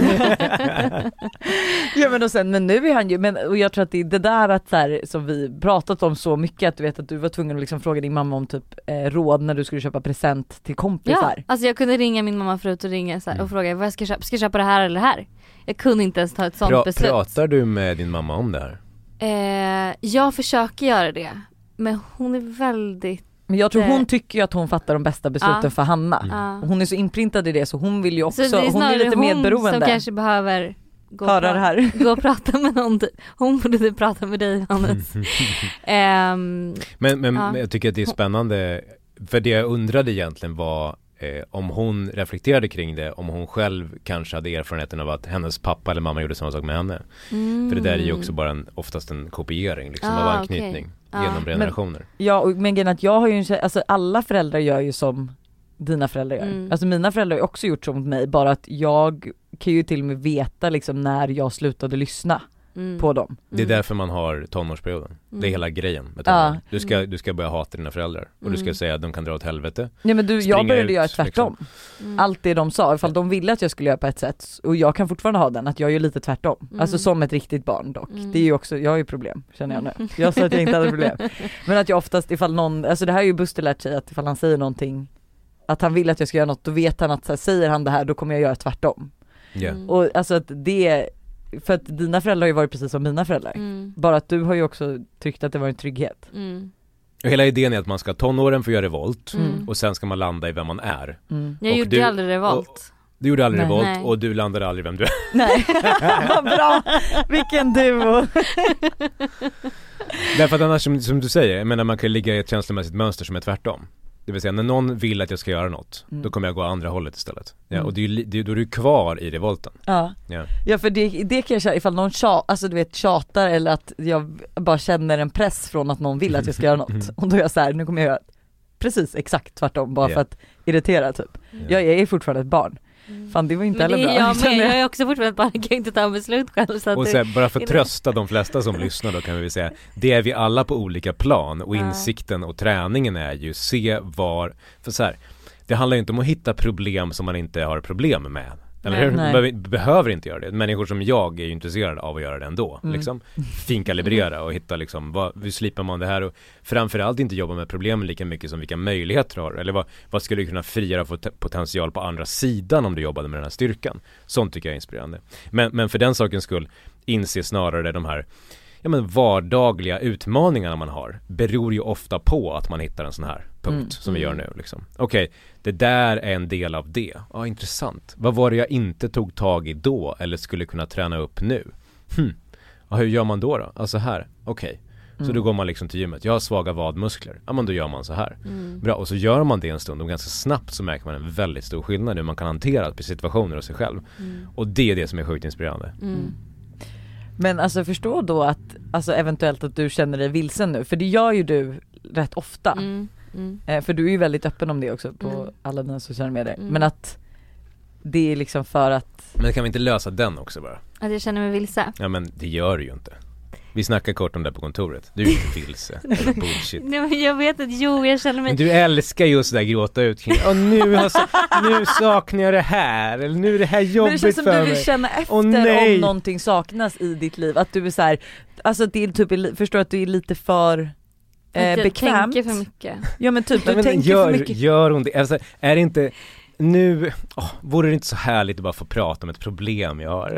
ja men och sen, men nu är han ju, men och jag tror att det är det där att så här, som vi pratat om så mycket, att du vet att du var tvungen att liksom fråga din mamma om typ eh, råd när du skulle köpa present till Ja, kompisar. alltså jag kunde ringa min mamma förut och ringa så här, Mm. och fråga vad jag ska köpa, ska jag köpa det här eller det här? Jag kunde inte ens ta ett sånt Pra- beslut. pratar du med din mamma om det här? Eh, jag försöker göra det, men hon är väldigt, Men jag tror Det- hon tycker ju att hon fattar de bästa besluten Ja. för Hanna. Mm. ja. Och hon är så inprintad i det så hon vill ju också, Så det är hon är snarare lite hon medberoende. som kanske behöver gå, Höra och det pra- här. gå och prata med någon. Hon borde typ prata med dig, Hannes. Ehm, Men, men Ja. jag tycker att det är spännande, för det jag undrade egentligen var eh, om hon reflekterade kring det, om hon själv kanske hade erfarenheten av att hennes pappa eller mamma gjorde samma sak med henne. mm. För det där är ju också bara en, oftast en kopiering liksom, Ah, av okej. anknytning Ah. genom generationer. Ja, och, men grejen är att jag har ju en tjej, alltså alla föräldrar gör ju som dina föräldrar gör. Mm. Alltså mina föräldrar har ju också gjort så mot mig, bara att jag kan ju till och med veta liksom när jag slutade lyssna Mm. på dem. Det är Mm. därför man har tonårsperioden. Det är Mm. hela grejen med Ja. tonåren. Du ska, du ska börja hata dina föräldrar. Och du ska Mm. säga att de kan dra åt helvete. Ja men du, jag Springa började ut, göra tvärtom. Mm. Allt det de sa, ifall de ville att jag skulle göra på ett sätt, och jag kan fortfarande ha den, att jag gör lite tvärtom. Mm. Alltså som ett riktigt barn dock. Mm. Det är ju också, jag har ju problem känner jag nu. Jag sa att jag inte hade problem. Men att jag oftast ifall någon, alltså det här är ju Buster lärt sig, att ifall han säger någonting, att han vill att jag ska göra något, då vet han att så här, säger han det här då kommer jag göra tvärtom. Ja. Mm. Och alltså att det, för att dina föräldrar har ju varit precis som mina föräldrar. Mm. Bara att du har ju också tyckt att det var en trygghet. Mm. Och hela idén är att man ska ha tonåren för att göra revolt. Mm. Och sen ska man landa i vem man är. Mm. Jag Och gjorde du- ju aldrig revolt. Du gjorde aldrig Nej. revolt Nej. och du landade aldrig vem du är. Nej, vad bra, vilken duo. Därför att annars som, som du säger, jag menar man kan ligga i ett känslomässigt mönster som är tvärtom. Det vill säga när någon vill att jag ska göra något, Mm. då kommer jag gå andra hållet istället. Ja, Mm. och det är, ju li- det, är- då är du kvar i revolten. Ja. Ja. Ja för det, det kan jag känna, ifall någon tjat, alltså du vet tjatar eller att jag bara känner en press från att någon vill att jag ska göra något. Och då är jag så här, nu kommer jag göra precis exakt tvärtom bara Ja. för att irritera typ. Jag är fortfarande ett barn. Fan det var inte Men det heller är bra. jag känner med, jag. jag är också fortfarande ett barn, jag kan inte ta beslut själv. Så att Och det- så här, bara för att är det- trösta de flesta som lyssnar då kan vi väl säga, det är vi alla på olika plan och Ja. insikten och träningen är ju se var, för så här, det handlar ju inte om att hitta problem som man inte har problem med. Eller Nej. hur? Nej. Be- behöver inte göra det. Människor som jag är ju intresserade av att göra det ändå. Mm. Liksom. Finkalibrera och hitta liksom, vad, hur slipper man det här? Och framförallt inte jobba med problemen lika mycket som vilka möjligheter har. Eller vad, vad skulle du kunna frigöra för potential på andra sidan om du jobbade med den här styrkan? Sånt tycker jag är inspirerande. Men, men för den sakens skull inse snarare de här ja, men vardagliga utmaningarna man har beror ju ofta på att man hittar en sån här punkt Mm. som vi gör nu. Liksom. Okej, okay, det där är en del av det. Ja, intressant. Vad var det jag inte tog tag i då eller skulle kunna träna upp nu? Hm. Ja, hur gör man då då? Alltså här, okej. Okay. Så Mm. då går man liksom till gymmet. Jag har svaga vadmuskler. Ja, men då gör man så här. Mm. Bra, och så gör man det en stund och ganska snabbt så märker man en väldigt stor skillnad hur man kan hantera situationer och sig själv. Mm. Och det är det som är sjukt inspirerande. Mm. Men alltså förstå då att alltså eventuellt att du känner dig vilsen nu, för det gör ju du rätt ofta. Mm. Mm. Eh, för du är ju väldigt öppen om det också på Mm. alla dina sociala medier. Mm. Men att det är liksom för att Men kan vi inte lösa den också bara? Att jag känner mig vilse. Ja, men det gör du ju inte. Vi snackar kort om det på kontoret. Du är inte vilse. Eller bullshit. Nej, men jag vet att jo, jag känner mig... Men du älskar just det där gråta ut kring. Och nu, har, nu saknar jag det här. Eller nu är det här Men det jobbigt känns som för du mig. vill känna efter Åh, nej. om någonting saknas i ditt liv. Att du är så här, alltså det är typ, förstår att du är lite för att eh, jag bekvämt. tänker för mycket. Ja men typ, du Nej, men tänker gör, för mycket. gör hon det? Alltså, är det inte... Nu, åh, vore det inte så härligt att bara få prata om ett problem jag har?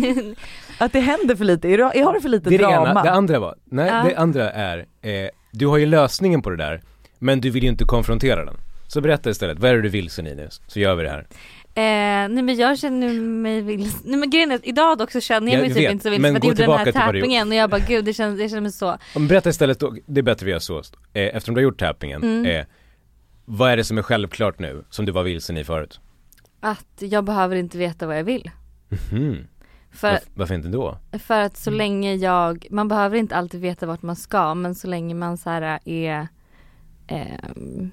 Att det händer för lite, jag har det för lite Det är det drama. ena. Det andra var, nej Ja. det andra är, eh, du har ju lösningen på det där, men du vill ju inte konfrontera den. Så berätta istället, vad är det du vill sen i nu? Så gör vi det här. Eh, nej men jag känner mig vilse. Nej men grejen är att idag också känner jag Jag mig typ vet, inte så vilse men för att gå jag gjorde den här tillbaka till vad du tappingen och jag bara gud det känns, det känns mig så. Men berätta istället då, det är bättre vi gör så. Eh, eftersom du har gjort tappingen, Mm. eh, vad är det som är självklart nu, som du var vilsen i förut? Att jag behöver inte veta vad jag vill. Mhm. För, Varf- varför inte då? för att så länge jag, man behöver inte alltid veta vart man ska, men så länge man så här är ehm,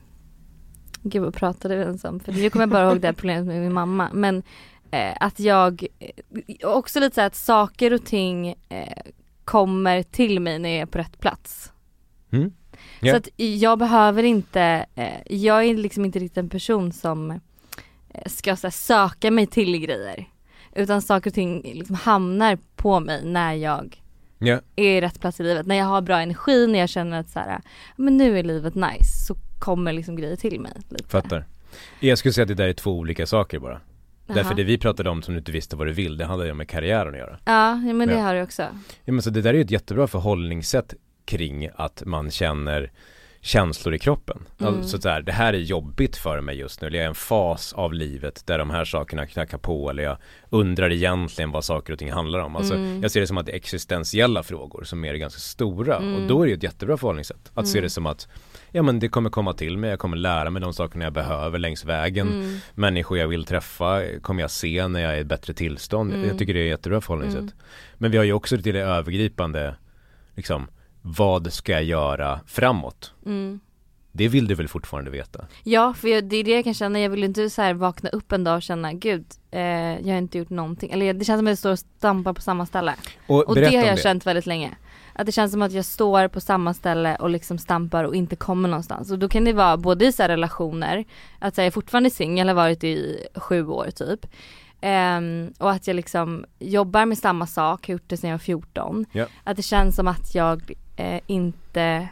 gud vad pratade vi ens om? För nu kommer jag bara ihåg det här problemet med min mamma. Men eh, att jag, eh, också lite så här att saker och ting eh, kommer till mig när jag är på rätt plats. Mm. Ja. Så att jag behöver inte, eh, jag är liksom inte riktigt en person som eh, ska så här, söka mig till grejer. Utan saker och ting liksom hamnar på mig när jag Ja. är i rätt plats i livet. När jag har bra energi, när jag känner att så här, men nu är livet nice, så kommer liksom grejer till mig lite. Fattar. Jag skulle säga att det där är två olika saker bara. Jaha. Därför det vi pratade om som du inte visste vad du vill, det handlar ju om med karriären att göra. Ja, ja men det Ja. har jag också. Ja, men så det där är ju ett jättebra förhållningssätt kring att man känner känslor i kroppen. Mm. Alltså så där, det här är jobbigt för mig just nu. Eller jag är i en fas av livet där de här sakerna knackar på. Eller jag undrar egentligen vad saker och ting handlar om. Alltså, Mm. jag ser det som att det är existentiella frågor som är ganska stora. Mm. Och då är det ett jättebra förhållningssätt. Att se Mm. det som att ja, men det kommer komma till mig. Jag kommer lära mig de sakerna jag behöver längs vägen. Mm. Människor jag vill träffa kommer jag se när jag är i ett bättre tillstånd. Mm. Jag tycker det är ett jättebra förhållningssätt. Mm. Men vi har ju också till det övergripande liksom, vad ska jag göra framåt? Mm. Det vill du väl fortfarande veta? Ja, för jag, det är det jag kan känna. Jag vill inte så här vakna upp en dag och känna gud, eh, jag har inte gjort någonting. Eller det känns som att jag står och stampar på samma ställe. Och, Och det berätta har om jag känt väldigt länge. Att det känns som att jag står på samma ställe och liksom stampar och inte kommer någonstans. Och då kan det vara både i så här relationer, att så här, jag är fortfarande singel, har varit i sju år typ. Ehm, och att jag liksom jobbar med samma sak, har gjort det sedan jag var fjorton. Ja. Att det känns som att jag eh, inte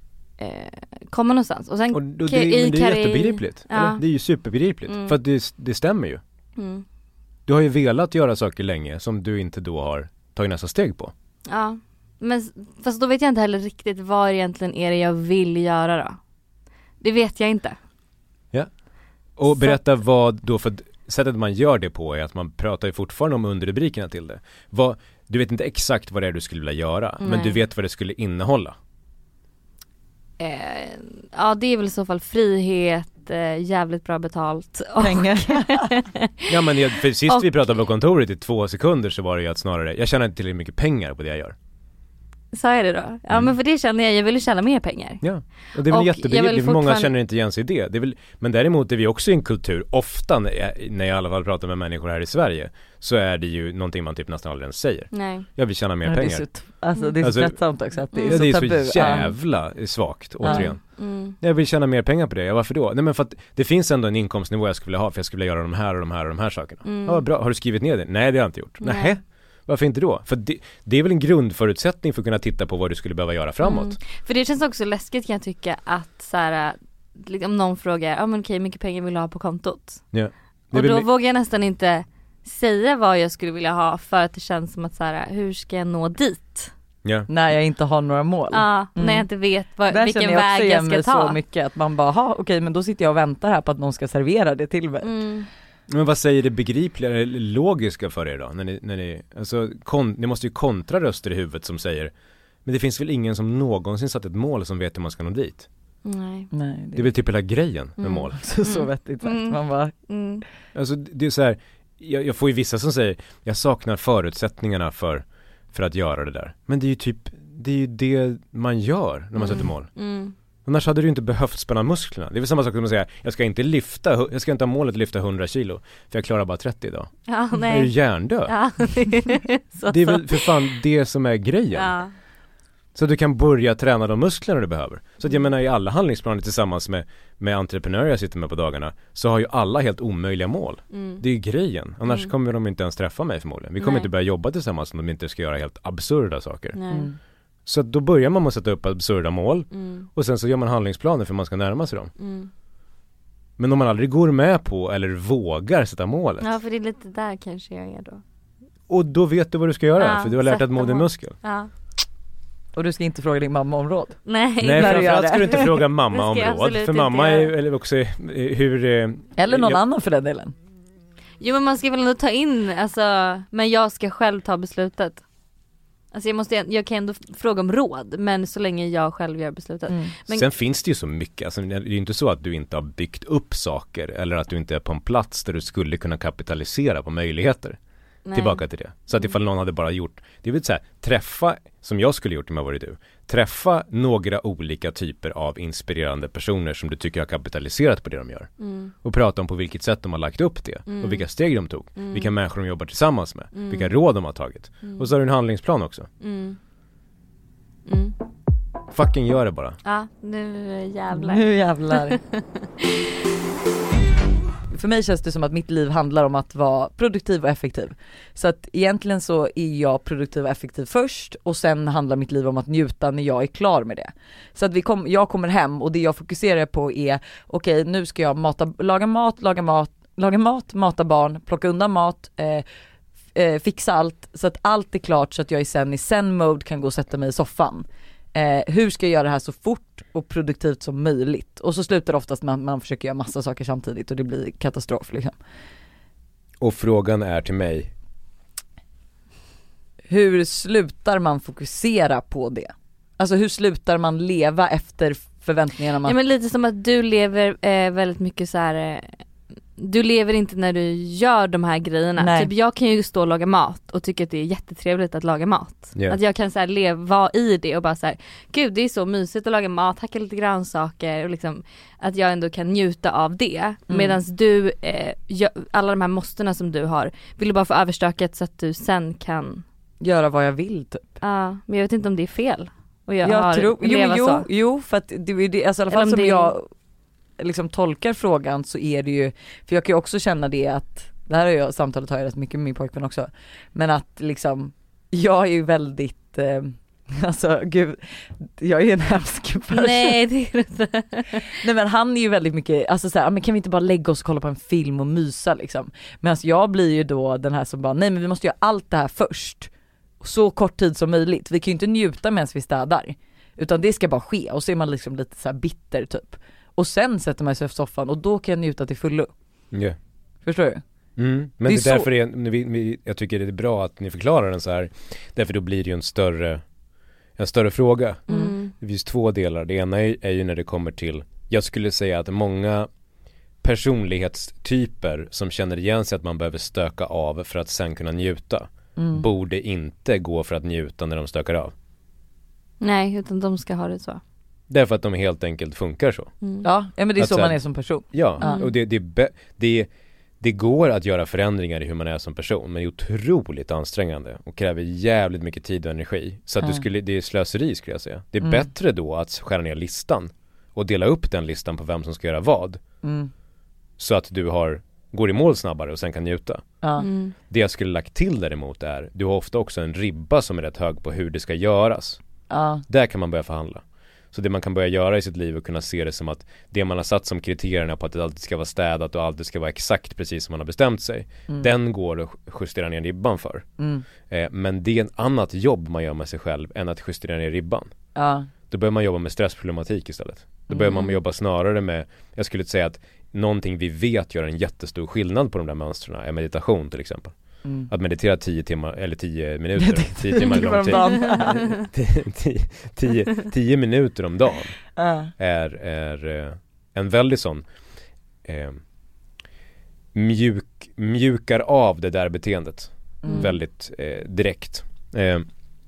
eh, kommer någonstans. Och sen Och, och kan det, jag- men det är kan jag- jättebegripligt. Ja. Eller? Det är ju superbegripligt. Mm. För att det, det stämmer ju. mm, Du har ju velat göra saker länge som du inte då har tagit nästa steg på. ja. Men fast då vet jag inte heller riktigt vad egentligen är det jag vill göra då. Det vet jag inte. Och Så- berätta vad då, för sättet man gör det på är att man pratar ju fortfarande om underrubrikerna till det. Vad, du vet inte exakt vad det är du skulle vilja göra, men Nej. du vet vad det skulle innehålla. Eh, ja, det är väl i så fall frihet, eh, jävligt bra betalt. Och, Pengar. Ja, men jag, för sist Och- vi pratade på kontoret i två sekunder så var det ju att snarare, jag tjänar inte tillräckligt mycket pengar på det jag gör. Sa jag det då? Ja, Mm. men för det känner jag, jag vill tjäna mer pengar. Ja, och det är väl Och jättebegripligt, jag vill för många fortfarande- känner inte igen sig i det, det är väl, men däremot är vi också i en kultur, ofta när jag, när jag i alla fall pratar med människor här i Sverige, så är det ju någonting man typ nästan aldrig ens säger. Nej. Jag vill tjäna mer Ja, det är pengar. så, t- alltså det är så Alltså, tröttsamt också att det är Ja, så det är tabu. så jävla svagt, återigen. Mm. Jag vill tjäna mer pengar på det. Ja, varför då? Nej, men för att det finns ändå en inkomstnivå jag skulle vilja ha, för jag skulle vilja göra de här och de här och de här sakerna. Mm. Ja, bra. Har du skrivit ner det? Nej, det har jag inte gjort. Nej. Nej. Varför inte då? För det, det är väl en grundförutsättning för att kunna titta på vad du skulle behöva göra framåt. Mm. För det känns också läskigt, kan jag tycka, att så här, liksom, om någon frågar, ja ah, men okej, hur mycket pengar vill du ha på kontot? Ja. Det är Och väl- då vågar jag nästan inte säga vad jag skulle vilja ha, för att det känns som att så här, hur ska jag nå dit? Ja. När jag inte har några mål. Ja, Mm. när jag inte vet vad, Där vilken känner jag också väg jag igen ska mig ta. så mycket att man bara, ha okej, men då sitter jag och väntar här på att någon ska servera det till mig. Mm. Men vad säger det begripliga eller logiska för er då? När ni, när ni, alltså, kon, ni måste ju kontra röster i huvudet som säger, men det finns väl ingen som någonsin satt ett mål som vet hur man ska nå dit? Nej. Nej, Det är väl typ hela grejen med Mm. mål. så, så vettigt sagt. Mm. Man bara, Mm. Alltså det är så här, jag, jag får ju vissa som säger, jag saknar förutsättningarna för, för att göra det där. Men det är ju typ, det är ju det man gör när man sätter mål. Mm. Annars hade du ju inte behövt spänna musklerna. Det är väl samma sak som att säga, jag ska inte lyfta, hu- jag ska inte ha målet att lyfta hundra kilo, för jag klarar bara trettio idag. Ja, Jag är ju nej. hjärndöd. Ja. så, Det är så. väl för fan det som är grejen. Ja. Så att du kan börja träna de musklerna du behöver. Så att jag menar, i alla handlingsplaner tillsammans med, med entreprenörer jag sitter med på dagarna, så har ju alla helt omöjliga mål. Mm. Det är ju grejen. Annars Mm. kommer de inte ens träffa mig förmodligen. Vi kommer Nej. inte börja jobba tillsammans om de inte ska göra helt absurda saker. Nej. mm. Så att då börjar man med att sätta upp absurda mål, Mm. och sen så gör man handlingsplaner för man ska närma sig dem. Mm. Men om man aldrig går med på eller vågar sätta målet, Ja, för det är lite där kanske jag är då. och då vet du vad du ska göra, Ja, för du har lärt dig att sätta mod är mål. muskel. Ja. Och du ska inte fråga din mamma om råd. Nej. Nej, när du gör framförallt det. ska du inte fråga Det mamma om ska jag råd, absolut för inte mamma är göra. eller också eh, hur... eh, Eller någon jag- annan för den delen. Jo, men man ska väl ändå ta in, alltså, men jag ska själv ta beslutet. Alltså jag måste, jag kan ändå fråga om råd, men så länge jag själv gör beslutet. Mm. Men- Sen finns det ju så mycket, alltså, det är ju inte så att du inte har byggt upp saker eller att du inte är på en plats där du skulle kunna kapitalisera på möjligheter. Nej. Tillbaka till det. Så att ifall någon hade bara gjort, det vill säga träffa, som jag skulle gjort om jag varit du, träffa några olika typer av inspirerande personer som du tycker har kapitaliserat på det de gör. Mm. Och prata om på vilket sätt de har lagt upp det Mm. och vilka steg de tog, Mm. vilka människor de jobbar tillsammans med, Mm. vilka råd de har tagit. Mm. Och så har du en handlingsplan också. Mm. Mm. Fucking gör det bara. Ja, nu jävlar. Nu jävlar. För mig känns det som att mitt liv handlar om att vara produktiv och effektiv. Så att egentligen så är jag produktiv och effektiv först, och sen handlar mitt liv om att njuta när jag är klar med det. Så att vi kom, jag kommer hem och det jag fokuserar på är, okej, nu ska jag mata, laga mat, laga mat, laga mat, mata barn, plocka undan mat, eh, eh, fixa allt så att allt är klart, så att jag är sen i zen-mode kan gå och sätta mig i soffan. Eh, hur ska jag göra det här så fort och produktivt som möjligt? Och så slutar det oftast med att man försöker göra massa saker samtidigt och det blir katastrof liksom. Och frågan är till mig, Hur slutar man fokusera på det? Alltså hur slutar man leva efter förväntningarna man... Ja, men lite som att du lever eh, väldigt mycket så här. Eh, du lever inte när du gör de här grejerna. Nej. Typ jag kan ju stå och laga mat och tycka att det är jättetrevligt att laga mat. Ja. Att jag kan så här leva i det och bara så här, gud det är så mysigt att laga mat, hacka lite grönsaker och liksom att jag ändå kan njuta av det. Mm. Medan du, eh, gör, alla de här måstena som du har, vill du bara få överstökat så att du sen kan, göra vad jag vill typ. ja, men jag vet inte om det är fel. Och jag, Jag har, tror, jo, leva jo, så. jo, för att det är ju det, alltså i alla Eller fall om som det är- jag liksom tolkar frågan så är det ju, för jag kan ju också känna det att, det här har jag, samtalet har jag rätt mycket med min pojkvän också, men att liksom, jag är ju väldigt, eh, alltså gud, jag är ju en hemsk person. Nej det är det inte. Nej men han är ju väldigt mycket, alltså såhär, men kan vi inte bara lägga oss och kolla på en film och mysa liksom. Men alltså jag blir ju då den här som bara, nej men vi måste göra allt det här först. Så kort tid som möjligt. Vi kan ju inte njuta medan vi städar. Utan det ska bara ske, och så är man liksom lite så här bitter typ. Och sen sätter man sig i soffan och då kan jag njuta till fullo. ja. Förstår du? Mm. Men Det är det är, så- därför är, vi, vi, jag tycker det är bra att ni förklarar den så här. Därför då blir det ju en större, en större fråga. Mm. Det finns två delar. Det ena är, är ju när det kommer till, jag skulle säga att många personlighetstyper som känner igen sig att man behöver stöka av för att sen kunna njuta, Mm. borde inte gå för att njuta när de stökar av. Nej, utan de ska ha det så. Därför att de helt enkelt funkar så. Mm. Ja, ja men det är Att så så här- man är som person. Ja, Mm. och det, det, be- det, det går att göra förändringar i hur man är som person, men det är otroligt ansträngande och kräver jävligt mycket tid och energi. Så att du Ja. skulle, det är slöseri skulle jag säga. Det är Mm. bättre då att skära ner listan och dela upp den listan på vem som ska göra vad. Mm. Så att du har, går i mål snabbare och sen kan njuta. Ja. Mm. Det jag skulle lagt till däremot är, du har ofta också en ribba som är rätt hög på hur det ska göras. Ja. Där kan man börja förhandla. Så det man kan börja göra i sitt liv och kunna se det som att det man har satt som kriterierna på att det alltid ska vara städat och alltid ska vara exakt precis som man har bestämt sig. Mm. Den går att justera ner ribban för. Mm. Eh, men det är ett annat jobb man gör med sig själv än att justera ner ribban. Ja. Då börjar man jobba med stressproblematik istället. Då börjar man jobba snarare med, jag skulle säga att någonting vi vet gör en jättestor skillnad på de där mönstren är meditation till exempel. Mm. Att meditera tio timmar, eller tio minuter, tio timmar Timmar lång om tid. dagen. tio, tio, tio, tio minuter om dagen Ja. är, är eh, en väldigt sån eh, mjuk, mjukar av det där beteendet Mm. väldigt eh, direkt. Eh,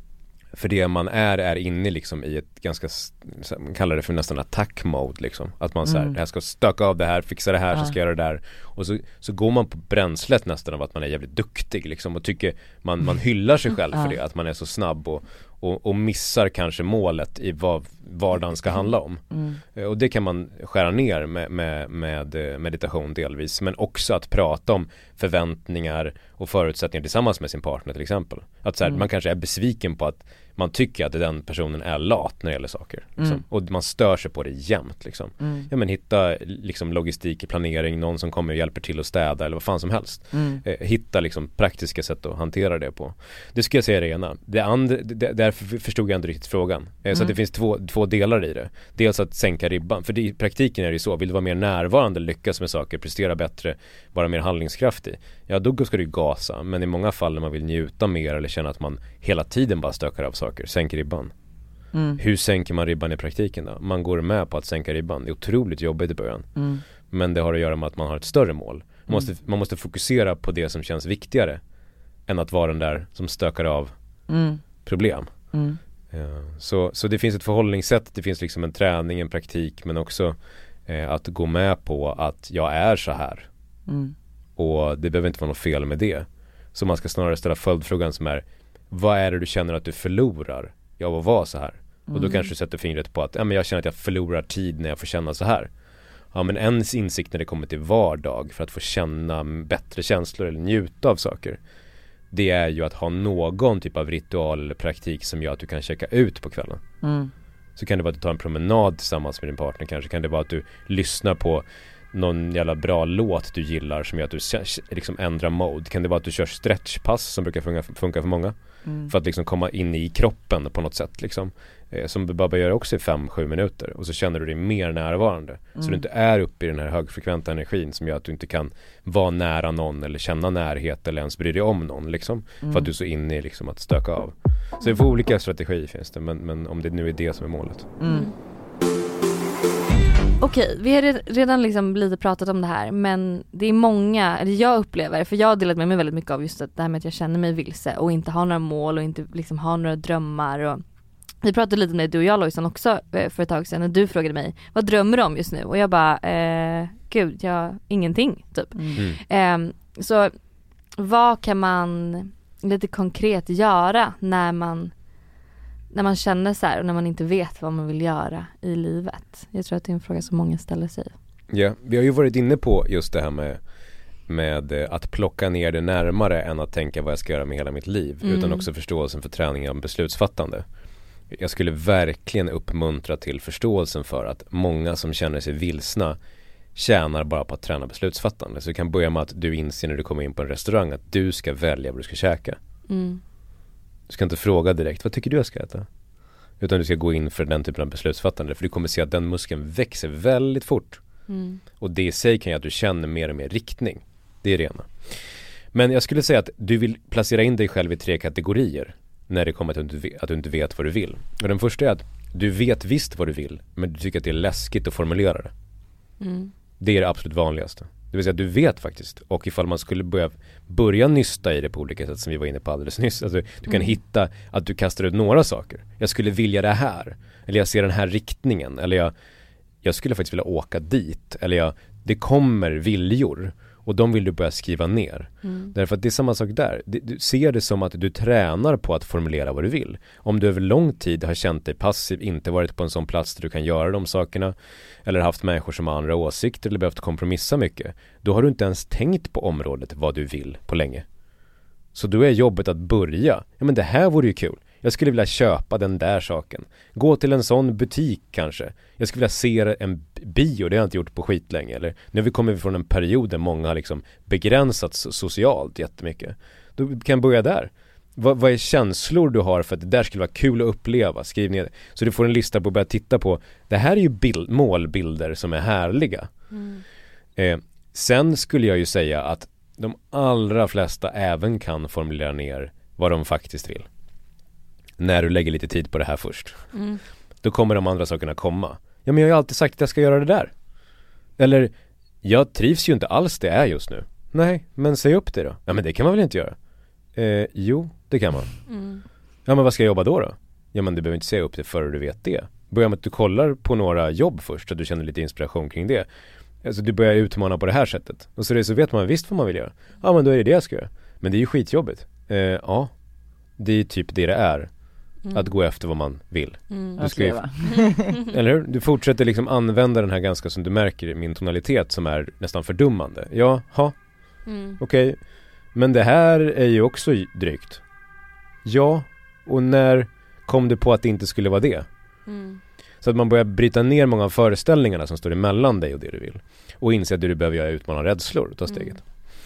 för det man är är inne liksom i ett ganska, s- så här, man kallar det för nästan attack mode liksom. Att man så här, Mm. det här ska stöka av det här, fixa det här, Ja. så ska jag göra det där. Och så, så går man på bränslet nästan av att man är jävligt duktig liksom och tycker, man, man hyllar sig själv för Ja. det, att man är så snabb och, och, och missar kanske målet i vad vardagen ska handla om. Mm. Eh, Och det kan man skära ner med, med, med eh, meditation delvis, men också att prata om förväntningar och förutsättningar tillsammans med sin partner till exempel. Att så här, Mm. man kanske är besviken på att man tycker att den personen är lat när det gäller saker. Liksom. Mm. Och man stör sig på det jämt liksom. Mm. Ja men hitta liksom logistik i planering, någon som kommer och hjälper till att städa eller vad fan som helst. Mm. Eh, hitta liksom praktiska sätt att hantera det på. Det ska jag säga det ena. Det andra, d- därför förstod jag inte riktigt frågan. Eh, så Mm. att det finns två, två delar i det. Dels att sänka ribban, för det, i praktiken är det ju så. Vill du vara mer närvarande, lyckas med saker, prestera bättre, vara mer handlingskraftig, ja då ska du gasa. Men i många fall när man vill njuta mer eller känna att man hela tiden bara stökar av saker, sänk ribban. Mm. Hur sänker man ribban i praktiken då? Man går med på att sänka ribban. Det är otroligt jobbigt i början. Mm. Men det har att göra med att man har ett större mål. Man måste, man måste fokusera på det som känns viktigare än att vara den där som stökar av Mm. problem. Mm. Eh, Så, så det finns ett förhållningssätt, det finns liksom en träning, en praktik, men också eh, att gå med på att jag är så här. Mm. Och det behöver inte vara något fel med det. Så man ska snarare ställa följdfrågan som är, vad är det du känner att du förlorar av att vara så här? Och då Mm. kanske du sätter fingret på att ja, men jag känner att jag förlorar tid när jag får känna så här. Ja, men ens insikt när det kommer till vardag för att få känna bättre känslor eller njuta av saker, det är ju att ha någon typ av ritual eller praktik som gör att du kan checka ut på kvällen. Mm. Så kan det vara att du tar en promenad tillsammans med din partner, kanske kan det vara att du lyssnar på någon jävla bra låt du gillar som gör att du k- liksom ändrar mode. Kan det vara att du kör stretchpass som brukar funka, funka för många? Mm. För att liksom komma in i kroppen på något sätt liksom. Eh, som du bara gör också i fem sju minuter. Och så känner du dig mer närvarande. Så du inte är uppe i den här högfrekventa energin som gör att du inte kan vara nära någon eller känna närhet eller ens bry dig om någon liksom. För att du är så inne i liksom att stöka av. Så det får olika strategier finns det. Men, men om det nu är det som är målet. Mm. Okej, vi har re- redan liksom lite pratat om det här, men det är många, eller jag upplever, för jag har delat med mig väldigt mycket av just det här med att jag känner mig vilse och inte har några mål och inte liksom har några drömmar. Och vi pratade lite om det, du och jag Lojsan också eh, för ett tag sedan, och du frågade mig, vad drömmer du om just nu? Och jag bara, eh, gud, jag, ingenting typ. Mm. Mm. Eh, så vad kan man lite konkret göra när man när man känner så här och när man inte vet vad man vill göra i livet? Jag tror att det är en fråga som många ställer sig. Ja, vi har ju varit inne på just det här med, med eh, att plocka ner det närmare än att tänka vad jag ska göra med hela mitt liv. Mm. Utan också förståelsen för träning av beslutsfattande. Jag skulle verkligen uppmuntra till förståelsen för att många som känner sig vilsna tjänar bara på att träna beslutsfattande. Så det kan börja med att du inser när du kommer in på en restaurang att du ska välja vad du ska käka. Mm. Du ska inte fråga direkt, vad tycker du jag ska äta? Utan du ska gå in för den typen av beslutsfattande. För du kommer se att den muskeln växer väldigt fort. Mm. Och det i sig kan göra att du känner mer och mer riktning. Det är det ena. Men jag skulle säga att du vill placera in dig själv i tre kategorier när det kommer till att du, vet, att du inte vet vad du vill. Och den första är att du vet visst vad du vill, men du tycker att det är läskigt att formulera det. Mm. Det är det absolut vanligaste. Det vill säga du vet faktiskt. Och ifall man skulle börja, börja nysta i det på olika sätt som vi var inne på alldeles nyss. Alltså, du kan mm. hitta att du kastar ut några saker. Jag skulle vilja det här. Eller jag ser den här riktningen. Eller jag, jag skulle faktiskt vilja åka dit. Eller jag, det kommer viljor. Och de vill du börja skriva ner. Mm. Därför att det är samma sak där. Du ser det som att du tränar på att formulera vad du vill. Om du över lång tid har känt dig passiv, inte varit på en sån plats där du kan göra de sakerna, eller haft människor som har andra åsikter eller behövt kompromissa mycket, då har du inte ens tänkt på området vad du vill på länge. Så då är jobbet att börja. Ja, men det här vore ju kul. Jag skulle vilja köpa den där saken. Gå till en sån butik kanske. Jag skulle vilja se en bio, det har jag inte gjort på skit länge. Eller, nu har vi kommit från en period där många har liksom begränsats socialt jättemycket. Då kan jag börja där. Vad, vad är känslor du har för att det där skulle vara kul att uppleva? Skriv ner det. Så du får en lista på att börja titta på. Det här är ju bild, målbilder som är härliga. Mm. Eh, sen skulle jag ju säga att de allra flesta även kan formulera ner vad de faktiskt vill. När du lägger lite tid på det här först. Mm. Då kommer de andra sakerna komma. Ja, men jag har ju alltid sagt att jag ska göra det där. Eller, jag trivs ju inte alls det är just nu. Nej, men säg upp det då. Ja, men det kan man väl inte göra? Eh, jo, det kan man. Mm. Ja, men vad ska jag jobba då då? Ja, men du behöver inte säga upp det förrän du vet det. Börja med att du kollar på några jobb först så att du känner lite inspiration kring det. Alltså du börjar utmana på det här sättet. Och så, det, så vet man visst vad man vill göra. Ja, men då är det det jag ska göra. Men det är ju skitjobbigt. Eh, ja, det är typ det det är. Mm. Att gå efter vad man vill. Mm. Du ska ju, eller hur? Du fortsätter liksom använda den här ganska, som du märker i min tonalitet, som är nästan fördummande. Ja, ha. Mm. Okej. Okay. Men det här är ju också drygt. Ja. Och när kom du på att det inte skulle vara det? Mm. Så att man börjar bryta ner många av föreställningarna som står emellan dig och det du vill. Och inse att det du behöver göra är utmana rädslor och ta steget. Mm.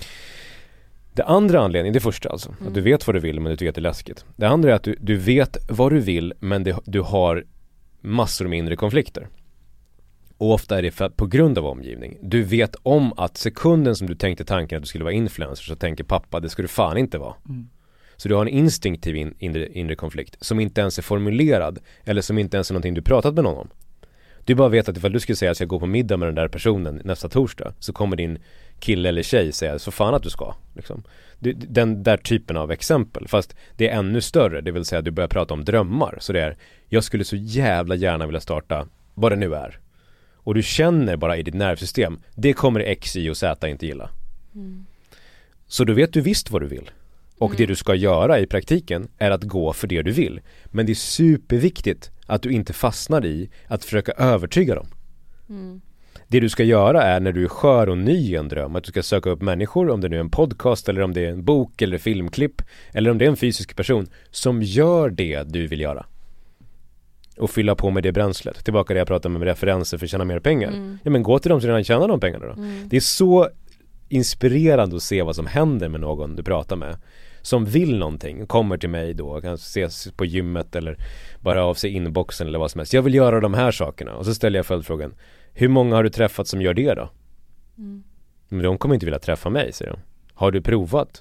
Det andra anledningen, det första alltså, mm. att du vet vad du vill men du tycker att det är läskigt. Det andra är att du, du vet vad du vill men det, du har massor med inre konflikter. Och ofta är det för, på grund av omgivning. Du vet om att sekunden som du tänkte tanken att du skulle vara influencer, så tänker pappa, det ska du fan inte vara. Mm. Så du har en instinktiv in, inre, inre konflikt som inte ens är formulerad eller som inte ens är någonting du pratat med någon om. Du bara vet att ifall du skulle säga att jag ska gå på middag med den där personen nästa torsdag, så kommer din kille eller tjej säga så fan att du ska. Liksom. Du, den där typen av exempel. Fast det är ännu större. Det vill säga att du börjar prata om drömmar. Så det är, jag skulle så jävla gärna vilja starta vad det nu är. Och du känner bara i ditt nervsystem, det kommer X, Y och Z inte gilla. Mm. Så då vet du visst vad du vill. Och mm. det du ska göra i praktiken är att gå för det du vill. Men det är superviktigt att du inte fastnar i att försöka övertyga dem. Mm. Det du ska göra är, när du är skör och ny i en dröm, att du ska söka upp människor, om det nu är en podcast eller om det är en bok eller filmklipp eller om det är en fysisk person som gör det du vill göra. Och fylla på med det bränslet. Tillbaka det jag pratade med, med referenser för att tjäna mer pengar. Mm. Ja, men gå till dem som redan tjänar de pengarna då. Mm. Det är så inspirerande att se vad som händer med någon du pratar med som vill någonting, kommer till mig då, kan ses på gymmet eller bara av sig inboxen eller vad som helst. Jag vill göra de här sakerna. Och så ställer jag följdfrågan, hur många har du träffat som gör det då? Mm. Men de kommer inte vilja träffa mig, säger de. Har du provat?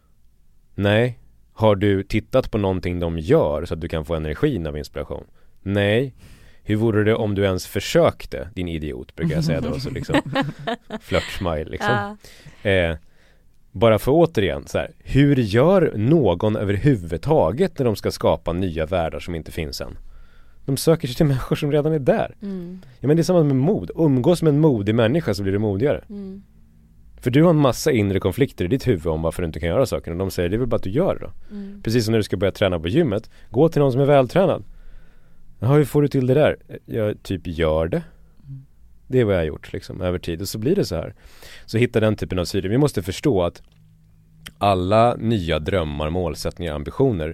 Nej. Har du tittat på någonting de gör så att du kan få energin av inspiration? Nej. Hur vore det om du ens försökte, din idiot, brukar jag säga då. Så liksom, flört-smile liksom. Ja. Eh, bara för återigen, så här, hur gör någon överhuvudtaget när de ska skapa nya världar som inte finns än? De söker sig till människor som redan är där. Mm. Ja, men det är samma med mod. Umgås med en modig människa så blir du modigare. Mm. För du har en massa inre konflikter i ditt huvud om varför du inte kan göra saker. Och de säger, det är väl bara att du gör det då. Mm. Precis som när du ska börja träna på gymmet. Gå till någon som är vältränad. Jaha, hur får du till det där? Jag typ gör det. Mm. Det är vad jag har gjort liksom, över tid. Och så blir det så här. Så hitta den typen av sidor. Vi måste förstå att alla nya drömmar, målsättningar, ambitioner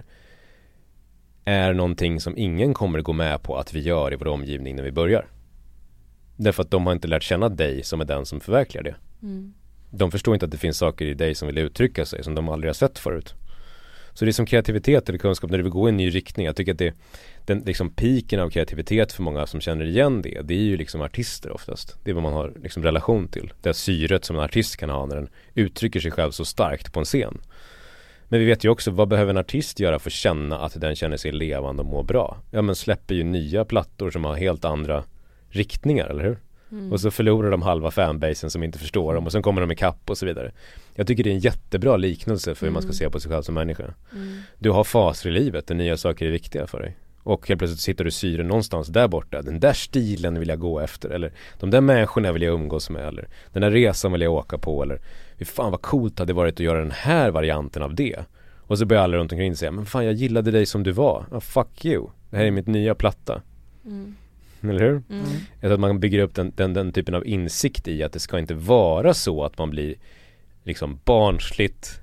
är någonting som ingen kommer gå med på att vi gör i vår omgivning när vi börjar. Därför att de har inte lärt känna dig som är den som förverkligar det. Mm. De förstår inte att det finns saker i dig som vill uttrycka sig som de aldrig har sett förut. Så det är som kreativitet eller kunskap när du vill gå i en ny riktning. Jag tycker att det, den liksom piken av kreativitet för många som känner igen det, det är ju liksom artister oftast. Det är vad man har liksom relation till. Det är syret som en artist kan ha när den uttrycker sig själv så starkt på en scen. Men vi vet ju också, vad behöver en artist göra för att känna att den känner sig levande och må bra? Ja, men släpper ju nya plattor som har helt andra riktningar, eller hur? Mm. Och så förlorar de halva fanbasen som inte förstår dem och sen kommer de i kapp och så vidare. Jag tycker det är en jättebra liknelse för hur man ska se på sig själv som människa. Mm. Du har faser i livet där nya saker är viktiga för dig. Och helt plötsligt sitter du och syr någonstans där borta. Den där stilen vill jag gå efter. Eller de där människorna vill jag umgås med. Eller den där resan vill jag åka på. Eller hur fan vad coolt hade det varit att göra den här varianten av det. Och så börjar alla runt omkring säga, men fan jag gillade dig som du var. Oh, fuck you. Det här är mitt nya platta. Mm. Eller hur? Mm. Jag tror att man bygger upp den, den, den typen av insikt i att det ska inte vara så att man blir liksom barnsligt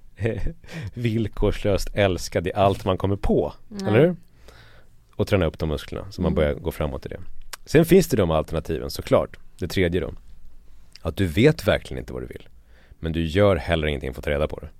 villkorslöst älskad i allt man kommer på. Nej. Eller hur? Och träna upp de musklerna så man Mm. börjar gå framåt i det. Sen finns det de alternativen såklart. Det tredje då. Att du vet verkligen inte vad du vill. Men du gör heller ingenting för att ta reda på det.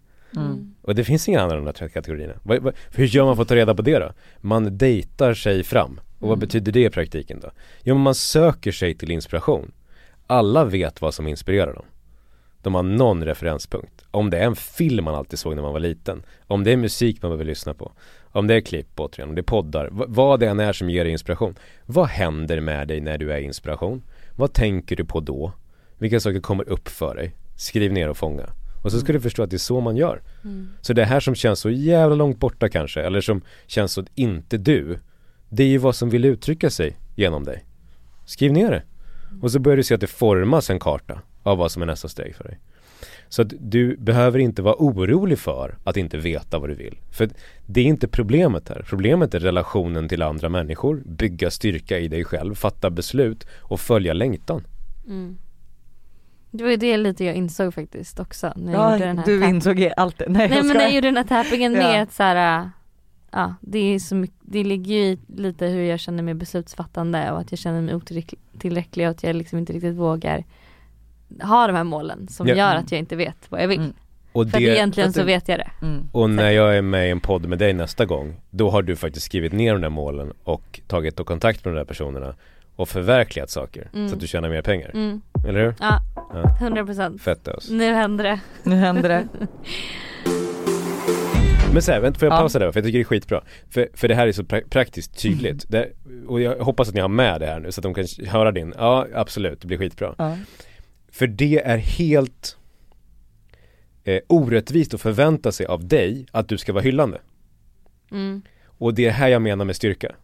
Mm. Och det finns inga andra av de där kategorierna. Vad, vad, hur gör man för att ta reda på det då? Man dejtar sig fram. Och vad Mm. betyder det i praktiken då? Jo, men man söker sig till inspiration. Alla vet vad som inspirerar dem. De har någon referenspunkt. Om det är en film man alltid såg när man var liten. Om det är musik man behöver lyssna på. Om det är klipp, återigen, om det är poddar. V- vad det än är som ger dig inspiration. Vad händer med dig när du är inspiration? Vad tänker du på då? Vilka saker kommer upp för dig? Skriv ner och fånga. Och så ska du förstå att det är så man gör. Mm. Så det här som känns så jävla långt borta kanske, eller som känns så inte du, det är ju vad som vill uttrycka sig genom dig. Skriv ner det. Och så börjar du se att det formas en karta av vad som är nästa steg för dig. Så att du behöver inte vara orolig för att inte veta vad du vill. För det är inte problemet här. Problemet är relationen till andra människor, bygga styrka i dig själv, fatta beslut och följa längtan. Mm. Det var ju det lite jag insåg faktiskt också när jag Ja, gjorde den här du tap- insåg allt det. Nej, Nej jag men när jag skojar. gjorde den här tappingen Ja. med att så här, ja, det är så mycket, det ligger ju i lite hur jag känner mig beslutsfattande och att jag känner mig otillräcklig och att jag liksom inte riktigt vågar ha de här målen som Ja. gör att jag inte vet vad jag vill. Mm. Och, För att det, egentligen att så du- vet jag det. Mm. och när jag är med i en podd med dig nästa gång, då har du faktiskt skrivit ner de där målen och tagit och kontakt med de där personerna och förverkligat saker Mm. så att du tjänar mer pengar. Mm. Eller hur? Ja, Ja. hundra procent. Fett ös. Nu händer det. Nu händer det. Men så här, vänta, får jag Ja. pausa där? För jag tycker det är skitbra. För, för det här är så pra- praktiskt tydligt. Det, och jag hoppas att ni har med det här nu så att de kan höra din. Ja, absolut, det blir skitbra. Ja. För det är helt eh, orättvist att förvänta sig av dig att du ska vara hyllande. Mm. Och det är här jag menar med styrka.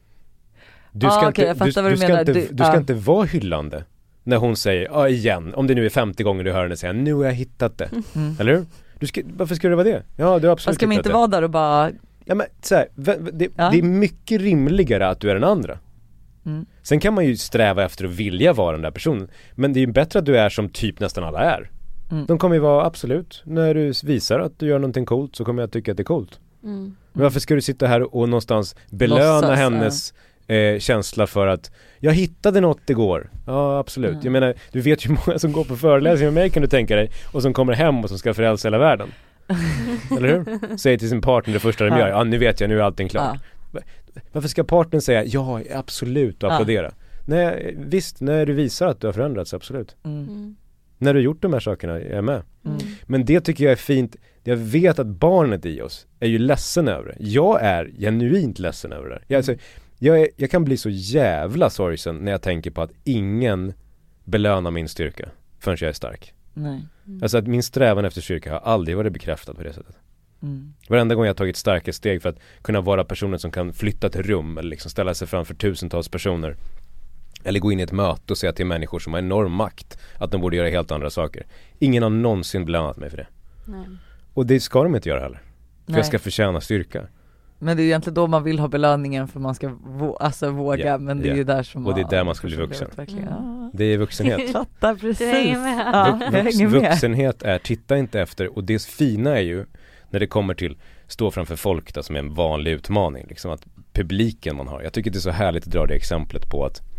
Du Ah, ska, okej, inte, jag fattar du, vad du du ska, menar. inte, Du- du ska ja. inte vara hyllande när hon säger, ja igen, om det nu är femtio gånger du hör henne säga, nu har jag hittat det. Mm. Eller hur? Du ska, varför ska det vara det? Ja, du har absolut Fast ska man hittat inte det. vara där och bara Ja, men, så här, v- v- det, Ja. det är mycket rimligare att du är den andra. Mm. Sen kan man ju sträva efter att vilja vara den där personen. Men det är ju bättre att du är som typ nästan alla är. Mm. De kommer ju vara absolut, när du visar att du gör någonting coolt så kommer jag tycka att det är coolt. Mm. Men varför ska du sitta här och någonstans belöna Låtsas, hennes eh, känsla för att jag hittade något igår? Ja, absolut. Mm. Jag menar, du vet ju många som går på föreläsningar med mig, kan du tänka dig, och som kommer hem och som ska frälsa hela världen. Eller hur? Säger till sin partner det första de Ja. gör, ja nu vet jag, nu är allting klart. Ja. Varför ska partnern säga ja, absolut och Ja. applådera? Nej, visst, när du visar att du har förändrats, absolut. Mm. Mm. När du har gjort de här sakerna, är jag med. Mm. Men det tycker jag är fint. Jag vet att barnet i oss är ju ledsen över det. Jag är genuint ledsen över det. Jag, alltså, jag, är, jag kan bli så jävla sorgsen när jag tänker på att ingen belönar min styrka förrän jag är stark. Nej. Alltså att min strävan efter styrka har aldrig varit bekräftad på det sättet. Mm. Varenda gång jag har tagit starka steg för att kunna vara personen som kan flytta till rum eller liksom ställa sig framför tusentals personer eller gå in i ett möte och säga till människor som har enorm makt att de borde göra helt andra saker. Ingen har någonsin belönat mig för det. Nej. Och det ska de inte göra heller. För Nej. jag ska förtjäna styrka. Men det är ju egentligen då man vill ha belöningen för man ska vå- alltså våga, Ja, men det är ja. ju där som Och det är där man ska bli personlig vuxen. utveckling. Mm. Ja. Det är vuxenhet. Fattar precis. Du hänger med. Ja, Vux- jag hänger vux- med. vuxenhet är, titta inte efter, och det fina är ju när det kommer till stå framför folk då, som är en vanlig utmaning, liksom att publiken man har, jag tycker det är så härligt att dra det exemplet på att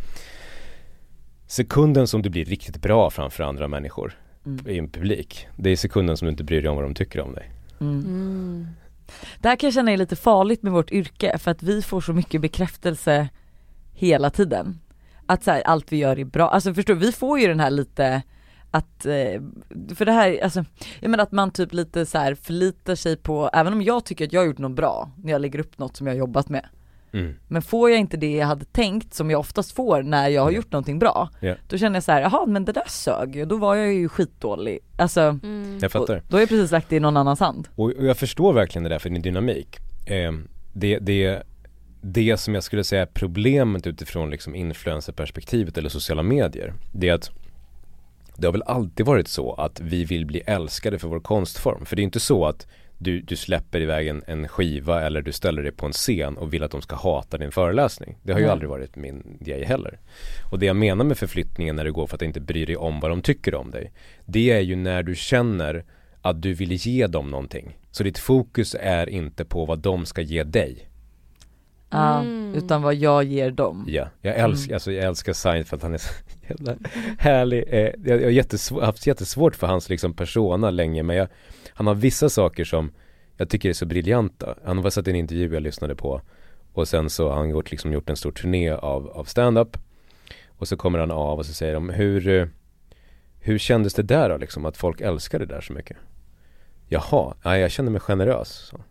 sekunden som du blir riktigt bra framför andra människor Mm. i en publik, det är sekunden som du inte bryr dig om vad de tycker om dig. Mm. Mm. Det här kan jag känna är lite farligt med vårt yrke, för att vi får så mycket bekräftelse hela tiden. Att så här, allt vi gör är bra. Alltså förstår du, vi får ju den här lite att, eh, för det här, alltså, jag menar att man typ lite så här förlitar sig på, även om jag tycker att jag har gjort något bra när jag lägger upp något som jag har jobbat med, Mm. Men får jag inte det jag hade tänkt, som jag oftast får när jag har gjort någonting bra, Yeah. då känner jag så här, jaha men det där sög, då var jag ju skitdålig. Alltså, Mm. Jag fattar. och då är jag precis lagt det i någon annans hand. Och, och jag förstår verkligen det där för din dynamik. Eh, det, det, det som jag skulle säga är problemet utifrån liksom influencerperspektivet eller sociala medier, det är att det har väl alltid varit så att vi vill bli älskade för vår konstform. För det är inte så att du, du släpper iväg en, en skiva eller du ställer dig på en scen och vill att de ska hata din föreläsning. Det har ju Nej. aldrig varit min grej heller. Och det jag menar med förflyttningen när det går för att inte bry dig om vad de tycker om dig, det är ju när du känner att du vill ge dem någonting. Så ditt fokus är inte på vad de ska ge dig. Ja, Mm. utan vad jag ger dem. Ja, jag älskar, alltså jag älskar Seinfeld, han är så jävla härlig. Eh, jag har jättesvår, haft jättesvårt för hans liksom persona länge, men jag, han har vissa saker som jag tycker är så briljanta. Han har sett en intervju jag lyssnade på och sen så har han gjort, liksom, gjort en stor turné av, av stand-up och så kommer han av och så säger de, hur, eh, hur kändes det där då, liksom, att folk älskar det där så mycket? Jaha, ja, jag känner mig generös så.